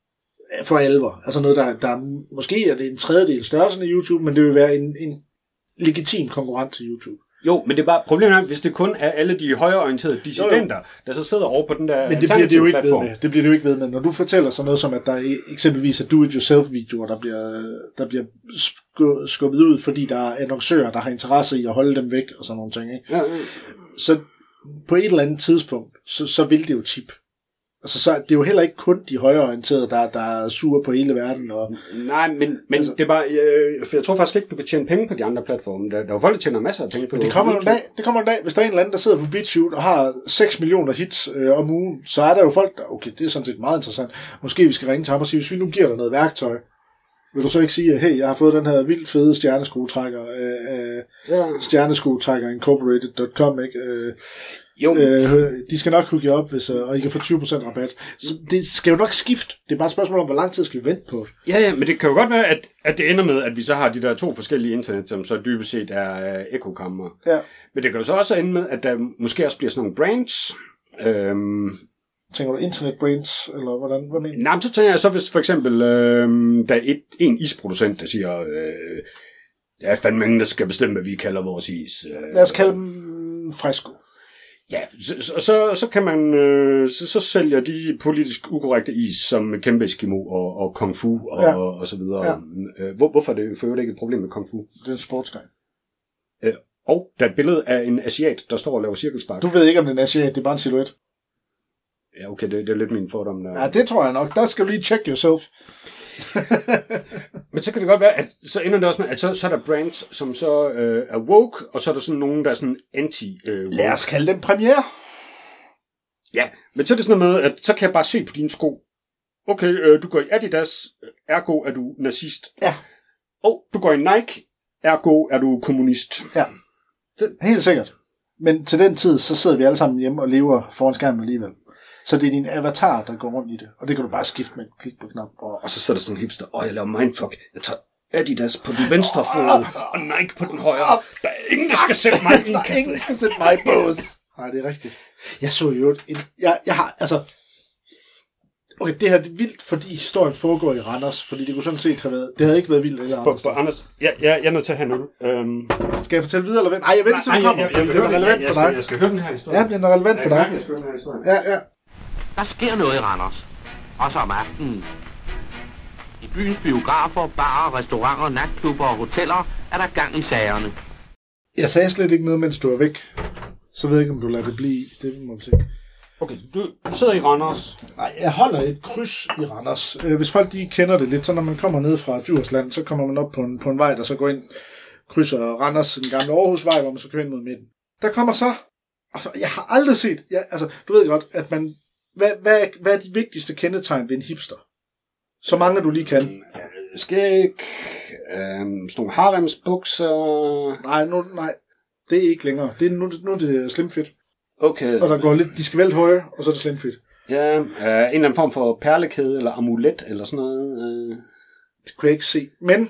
for alvor. Altså noget, der måske er det en tredjedel størrelse af YouTube, men det vil være en legitim konkurrent til YouTube. Jo, men det er bare problemet, hvis det kun er alle de højreorienterede dissidenter, der så sidder over på den der men det bliver det jo ikke ved med. Det bliver det jo ikke ved med. Når du fortæller sådan noget som, at der eksempelvis er do-it-yourself-videoer, der bliver skubbet ud, fordi der er annoncører, der har interesse i at holde dem væk og sådan nogle ting, ikke? Ja. Så på et eller andet tidspunkt, så vil det jo tip. Altså, så det er jo heller ikke kun de højreorienterede, der er sure på hele verden. Og, nej, men altså, det er bare... for jeg tror faktisk ikke, du kan tjene penge på de andre platforme. Der er jo folk, der tjener masser af penge på det kommer en dag, hvis der er en eller anden, der sidder på BitChute og har 6 millioner hits om ugen, så er der jo folk, der... Okay, det er sådan set meget interessant. Måske vi skal ringe til ham og sige, hvis vi nu giver dig noget værktøj, vil du så ikke sige, hey, jeg har fået den her vildt fede stjerneskruetrækker af stjerneskruetrækkerincorporated.com, ikke? Jo. De skal nok hooke jer op, og I kan få 20% rabat. Så det skal jo nok skifte. Det er bare et spørgsmål om, hvor lang tid skal vi vente på. Ja, men det kan jo godt være, at det ender med, at vi så har de der 2 forskellige internet, som så dybest set er ekokammer. Ja. Men det kan jo så også ende med, at der måske også bliver sådan nogle brands. Tænker du internet brands, eller hvordan? Hvad mener du? Nej, men så tænker jeg så, hvis for eksempel der er en isproducent, der siger, der er fandme ingen, der skal bestemme, hvad vi kalder vores is. Lad os kalde dem Fresco. Ja, så kan man så sælger de politisk ukorrekte is som kæmpe Eskimo og Kung Fu og så videre. Ja. Hvorfor er det for øvrigt ikke et problem med Kung Fu? Det er en sportsgren. Og der er et billede af en asiat, der står og laver cirkelspark. Du ved ikke, om det er en asiat, det er bare en silhuet. Ja, okay, det er lidt min fordom. Der. Ja, det tror jeg nok. Der skal du lige check yourself. Men så kan det godt være, at så ender det også med, at så er der brands, som så er woke, og så er der sådan nogen, der er sådan anti-woke. Lad os kalde dem premiere. Ja, men så er det sådan noget med, at så kan jeg bare se på dine sko. Okay, du går i Adidas, ergo er du nazist. Ja. Og du går i Nike, ergo er du kommunist. Ja, helt sikkert. Men til den tid, så sidder vi alle sammen hjemme og lever foran skærmen alligevel. Så det er din avatar, der går rundt i det. Og det kan du bare skifte med et klik på knap. Og så sidder der sådan en hipster. Jeg laver mindfuck. Jeg tager Adidas på den venstre fod, og Nike på den højre. Der er ingen, der skal sætte mig i en kasse. Ingen skal sætte mig i bås. Nej, det er rigtigt. Jeg så jo... Jeg har... Altså... Okay, det her er vildt, fordi historien foregår i Randers. Fordi det kunne sådan set have været... Det havde ikke været vildt eller Anders. Anders, jeg er nødt til at have noget. Skal jeg fortælle videre, eller vente? Nej, jeg venter til du kommer. Det er relevant for dig. Jeg skal høre den her historie. Ja, det er relevant for dig. Jeg skal høre den her historie. Ja. Der sker noget i Randers. Også om aftenen. I byens biografer, barer, restauranter, natklubber og hoteller er der gang i sagerne. Jeg sagde slet ikke noget, mens du er væk. Så ved jeg ikke, om du lader det blive. Det må vi se. Okay, du sidder i Randers. Nej, jeg holder et kryds i Randers. Hvis folk de kender det lidt, så når man kommer ned fra Djursland, så kommer man op på en vej, der så går ind, krydser Randers, den gamle Aarhusvej, hvor man så kører ind mod midten. Der kommer så... Jeg har aldrig set... du ved godt, at man... Hvad er de vigtigste kendetegn ved en hipster? Så mange du lige kan. Skæg, sådan nogle haremsbukser. Nej, det er ikke længere. Det er, nu er det slim fit. Okay. Og der går lidt, de skal vælge høje, og så er det slim fit. Ja, en eller anden form for perlekæde eller amulet eller sådan noget. Det kunne jeg ikke se. Men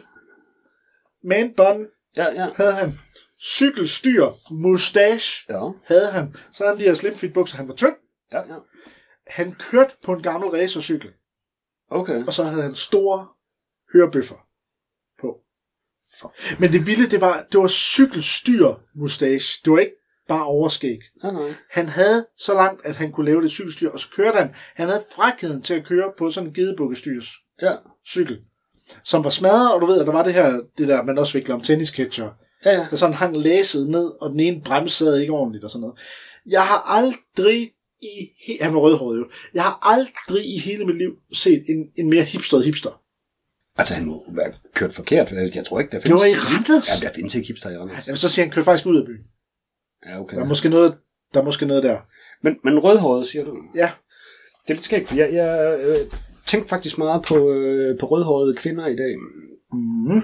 man bun havde han. Cykelstyr, mustache havde han. Så havde han de her slim fit bukser. Han var tynd. Ja. Han kørte på en gammel racercykel. Okay. Og så havde han store hørebøffer på. Men det vilde, det var cykelstyr mustache. Det var ikke bare overskæg. Nej. Han havde så langt, at han kunne lave det cykelstyr, og så kørte han. Han havde frækheden til at køre på sådan en gedebukkestyrs cykel, som var smadret, og du ved, at der var det der, man også vikler om tennisketcher. Ja. Der sådan hang læsset ned, og den ene bremsede ikke ordentligt og sådan noget. Jeg har aldrig han var rødhåret jo. Jeg har aldrig i hele mit liv set en mere hipster. Altså, han må være kørt forkert. Jeg tror ikke, der findes... Det var i Randers? Ja, der findes ikke hipster i Randers. Jamen, så siger han, kørt faktisk ud af byen. Ja, okay. Der er måske noget der. Men rødhåret, siger du? Ja. Det er lidt skægt, for jeg tænkte faktisk meget på rødhårede kvinder i dag. Mhm.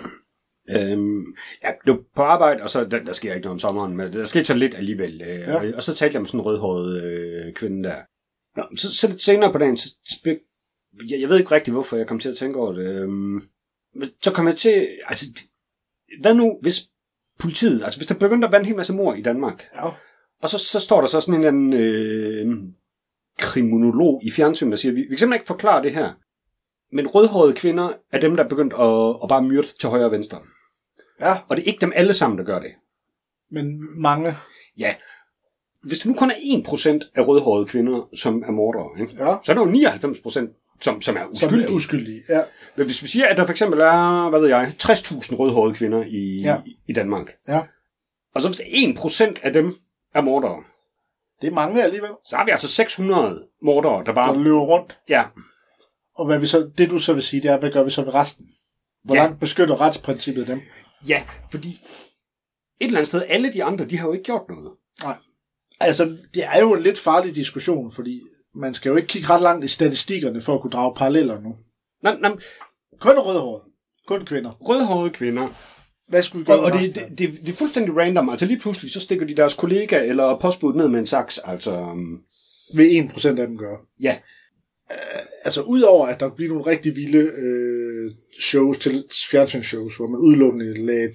Ja, det var på arbejde, og så der sker ikke noget om sommeren, men der skete så lidt alligevel. Og så talte jeg med sådan en rødhåret kvinde der. Nå, så lidt senere på dagen, jeg ved ikke rigtig, hvorfor jeg kom til at tænke over det. Men så kom jeg til, altså, hvad nu, hvis politiet, altså hvis der begyndte at være en hel masse mord i Danmark, og så står der så sådan en kriminolog i fjernsyn, der siger, vi kan simpelthen ikke forklare det her. Men rødhårede kvinder er dem, der er begyndt at bare myrde til højre og venstre. Ja. Og det er ikke dem alle sammen, der gør det. Men mange. Ja. Hvis det nu kun er 1% af rødhårede kvinder, som er mordere, ikke? Ja. Så er der jo 99%, som er uskyldige. Som er uskyldige, ja. Men hvis vi siger, at der for eksempel er, 60.000 rødhårede kvinder i Danmark. Ja. Og så hvis 1% af dem er mordere. Det er mange alligevel. Så har vi altså 600 mordere, der bare løber rundt. Ja. Og hvad vi så, det du så vil sige, det er, hvad gør vi så ved resten? Hvor langt beskytter retsprincippet dem? Ja, fordi et eller andet sted, alle de andre, de har jo ikke gjort noget. Nej. Altså, det er jo en lidt farlig diskussion, fordi man skal jo ikke kigge ret langt i statistikkerne for at kunne drage paralleller nu. Nej. Kun rødhårede. Kun kvinder. Rødhårede kvinder. Hvad skulle vi gøre? Og det er fuldstændig random. Altså lige pludselig, så stikker de deres kollega eller postbud ned med en saks. Altså, vil 1% af dem gøre? Ja. Altså udover at der bliver nogle rigtig vilde shows til fjernsynsshows, hvor man udelukkende lagde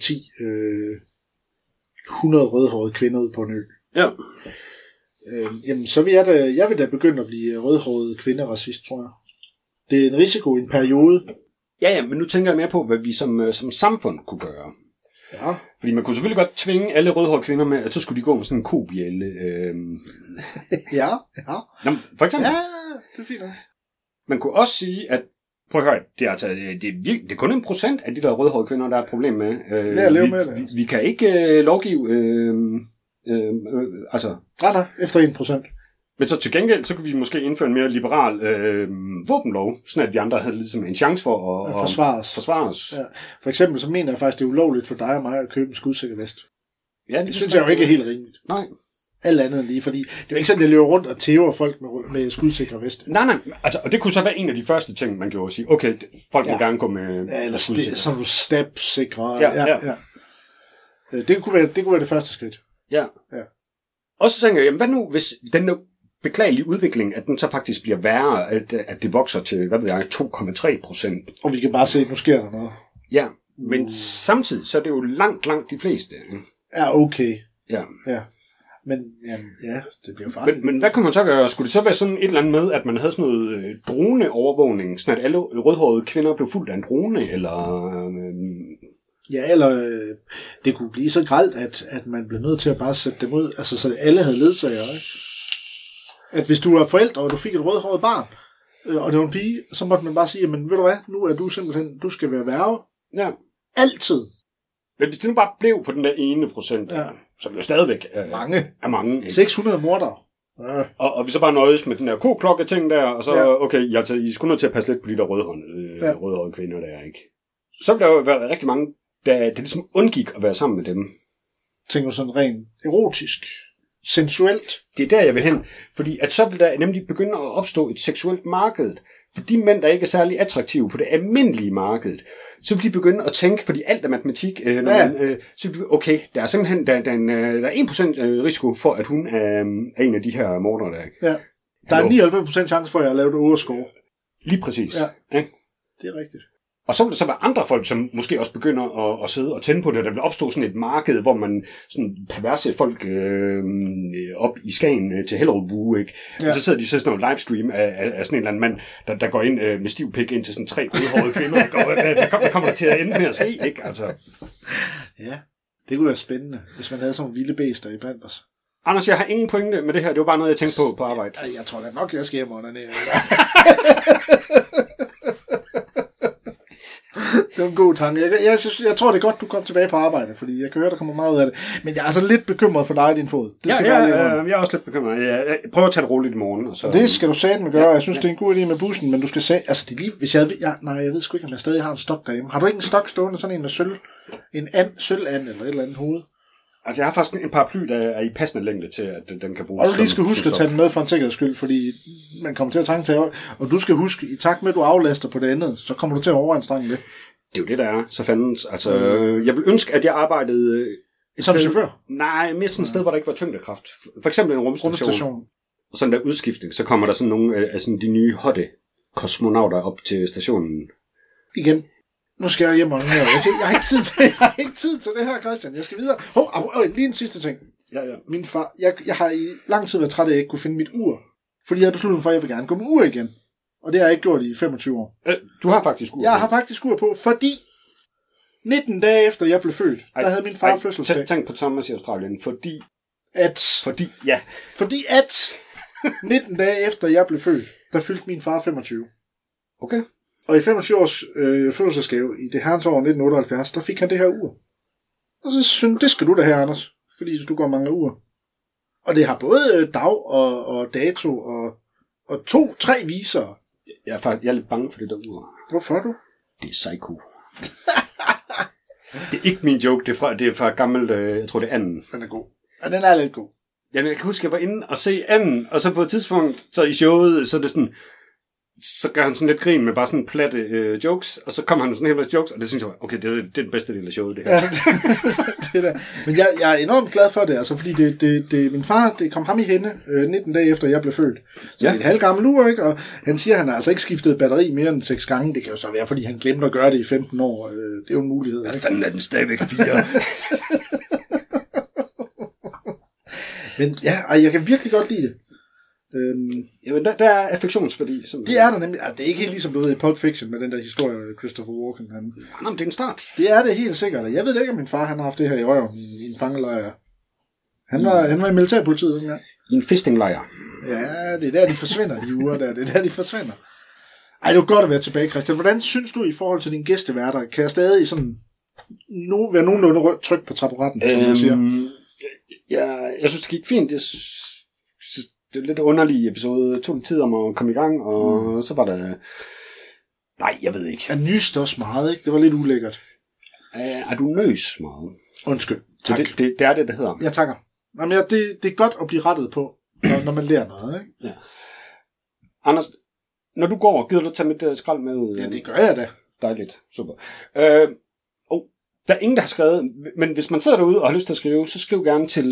100 rødhårede kvinder ud på en ø. Ja. Jamen så vil jeg vil da begynde at blive rødhåret kvinderacist, tror jeg. Det er en risiko i en periode. Ja, men nu tænker jeg mere på, hvad vi som samfund kunne gøre. Ja. Fordi man kunne selvfølgelig godt tvinge alle rødhårede kvinder med, at så skulle de gå med sådan en kobjælle. Ja. Nå, for eksempel. Ja, det er fint. Man kunne også sige, at prøv at høre, det er kun 1% af de der rødhårede kvinder, der er et problem med. Det er at leve med det. Vi kan ikke lovgive, altså... Nej, efter 1%. Men så til gengæld, så kunne vi måske indføre en mere liberal våbenlov, sådan at de andre havde ligesom en chance for at forsvares. Ja. For eksempel, så mener jeg faktisk, det er ulovligt for dig og mig at købe en skudsikker vest. Ja, det synes jeg jo ikke er helt rimeligt. Nej. Alt andet lige, fordi det er jo ikke sådan, at jeg løber rundt og tæver folk med skudsikre vest. Nej, altså, og det kunne så være en af de første ting, man gjorde at sige, okay, folk må gerne gå med eller skudsikre. Som du stabsikre. Ja. Det kunne være det første skridt. Ja. Og så tænker jeg, jamen, hvad nu, hvis den beklagelige udvikling, at den så faktisk bliver værre, at det vokser til, 2,3%. Og vi kan bare se, at nu sker der noget. Ja, men samtidig, så er det jo langt de fleste. Ja, okay. Ja. Men jamen, det bliver farligt. Men hvad kunne man så gøre? Skulle det så være sådan et eller andet med, at man havde sådan noget droneovervågning, sådan at alle rødhårede kvinder blev fuldt af en drone, eller... Ja, eller det kunne blive så grelt, at man blev nødt til at bare sætte dem ud, altså så alle havde ledsager, ikke? At hvis du er forældre, og du fik et rødhåret barn, og det var en pige, så måtte man bare sige, jamen ved du hvad, nu er du simpelthen, du skal være værge. Ja. Altid. Men hvis det nu bare blev på den der 1%, som jo stadigvæk er mange 600 mordere. Ja. Og vi så bare nøjes med den der koklokke-ting der, og så, okay, I skulle nødt til at passe lidt på de der rødhårede kvinder der, ikke? Så ville der jo være rigtig mange, der ligesom undgik at være sammen med dem. Tænker du sådan rent erotisk, sensuelt? Det er der, jeg vil hen. Fordi at så vil der nemlig begynde at opstå et seksuelt marked. For de mænd, der ikke er særlig attraktive på det almindelige marked, så vil de begynde at tænke, fordi alt er matematik, så vil de, okay, der er simpelthen der er 1% risiko for, at hun er en af de her mordere der. Ikke? Ja. Der er 99% chance for, at jeg har lavet et overscore. Lige præcis. Ja. Det er rigtigt. Og så vil der så være andre folk, som måske også begynder at sidde og tænde på det, og der vil opstå sådan et marked, hvor man sådan perverse folk op i Skagen til Hellerup, ikke? Ja. Og så sidder de så sådan en livestream af sådan en eller anden mand, der går ind med stiv pik ind til sådan 3 rødhårede kvinder, og hvad kommer der til at ende med at ske, ikke? Altså. Ja, det kunne være spændende, hvis man havde sådan nogle vilde bæster i blandt os. Anders, jeg har ingen pointe med det her, det var bare noget, jeg tænkte på arbejde. Jeg tror da nok, jeg skal hjem under ned. Det var en god tanke. Jeg tror, det er godt, du kom tilbage på arbejde, fordi jeg kan høre, der kommer meget ud af det. Men jeg er altså lidt bekymret for dig i din fod. Det skal jeg er også lidt bekymret. Jeg prøver at tage det roligt i morgen. Og så... Det skal du satme gøre. Jeg synes, det er en god idé med bussen, men du skal sige... Altså, det lige... Hvis jeg ved sgu ikke, om jeg stadig har en stok derhjemme. Har du ikke en stok stående, sådan en med sølv? En sølvand eller et eller andet hoved? Altså, jeg har faktisk en paraply, der er i passende længde til, at den kan bruges. Og du lige skal huske at tage den med for en sikkerheds skyld, fordi man kommer til at trænge til. Og du skal huske, i takt med, at du aflaster på det andet, så kommer du til at overanstrenge det. Det er jo det, der er. Så fandens. Altså, jeg vil ønske, at jeg arbejdede... Som chauffør? Nej, mere sådan et sted, hvor der ikke var tyngdekraft. For eksempel en rumstation. Og sådan der udskiftning, så kommer der sådan nogle af sådan de nye hotte kosmonauter op til stationen. Igen. Nu skal jeg hjem og her. Jeg har ikke tid til det her, Christian. Jeg skal videre. Lige en sidste ting. Ja. Min far, jeg har i lang tid været træt af, at jeg ikke kunne finde mit ur. Fordi jeg havde besluttet mig for, at jeg vil gerne gå med ur igen. Og det har jeg ikke gjort i 25 år. Du har faktisk ur. Jeg har faktisk ur på, fordi 19 dage efter jeg blev født, der havde min far fødselsdag. Tænk på Thomas i Australien, fordi at 19 dage efter jeg blev født, der fyldte min far 25. Okay. Og i 25 års fødselsdagsgave i det herrens år 1978, der fik han det her ur. Og så synes det skal du da have, Anders, fordi du går mange ur. Og det har både dag og dato og 2-3 visere. Jeg er lidt bange for det der ur. Hvorfor er du? Det er psycho. Det er ikke min joke, det er fra gammelt, jeg tror det er anden. Den er god. Ja, den er lidt god. Jamen, jeg kan huske, jeg var inde og se anden, og så på et tidspunkt, så i showet, så er det sådan, så gør han sådan lidt grin med bare sådan platte jokes, og så kommer han med sådan en hel masse jokes, og det synes jeg, okay, det er den bedste del af showet, det her. Ja, det der. Men jeg er enormt glad for det, altså, fordi det min far, det kom ham i hænde 19 dage efter, jeg blev født. Så det er et halvgammel ur, ikke? Og han siger, at han har altså ikke skiftet batteri mere end 6 gange. Det kan jo så være, fordi han glemte at gøre det i 15 år. Det er jo en mulighed. Hvad fanden er den stadigvæk 4? Men ja, jeg kan virkelig godt lide det. Jamen, der er affektionsværdi. Det er der nemlig. Det er ikke helt ligesom du ved i Pulp Fiction med den der historie af Christopher Walken. Men det er en start. Det er det helt sikkert. Jeg ved ikke, om min far han har haft det her i røven i en fangelejr. Han var i militærpolitiet dengang. I en fistinglejr. Ja, det er der, de forsvinder, de uger der. Det er der, de forsvinder. Ej, det er godt at være tilbage, Christian. Hvordan synes du i forhold til dine gæsteværter? Kan jeg stadig sådan være nogenlunde tryk på taburetten, som man siger? Jeg synes, det gik fint. Det er lidt underlig episode. Det tog lidt tid om at komme i gang, og så var der... Nej, jeg ved ikke. Jeg nyste også meget, ikke? Det var lidt ulækkert. Er du nøs meget? Undskyld. Tak. Det er det, der hedder. Jeg takker. Jamen, det er godt at blive rettet på, når man lærer noget, ikke? Ja. Anders, når du går, gider du tage mit skrald med ud? Ja, det gør jeg da. Dejligt. Super. Der er ingen, der har skrevet, men hvis man sidder derude og har lyst til at skrive, så skriv gerne til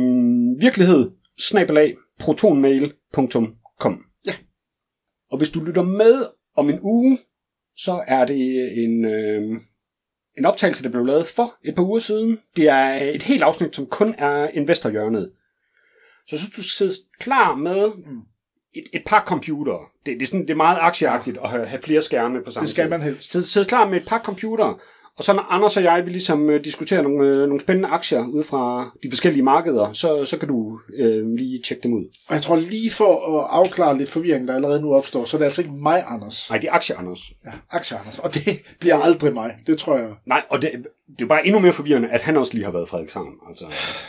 virkelighed@protonmail.com. Ja. Og hvis du lytter med om en uge, så er det en optagelse, der blev lavet for et par uger siden. Det er et helt afsnit, som kun er investorhjørnet. Så jeg synes, du sidder klar med et par computere. Det er meget aktieagtigt at have flere skærme på samme tid. Det skal man helst. Så sidder klar med et par computere. Og så når Anders og jeg vil ligesom diskutere nogle spændende aktier ud fra de forskellige markeder, så kan du lige tjekke dem ud. Og jeg tror lige for at afklare lidt forvirring, der allerede nu opstår, så er det altså ikke mig, Anders. Nej, det er Aktie-Anders. Ja, Aktie-Anders. Og det bliver aldrig mig. Det tror jeg. Nej, og det er jo bare endnu mere forvirrende, at han også lige har været Frederikshavn. Altså,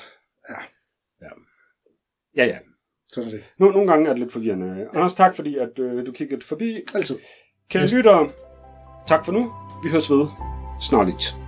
ja. Sådan er det. Nogle gange er det lidt forvirrende. Ja. Anders, tak fordi at du kiggede forbi. Altid. Kære lyttere, tak for nu. Vi høres ved snart.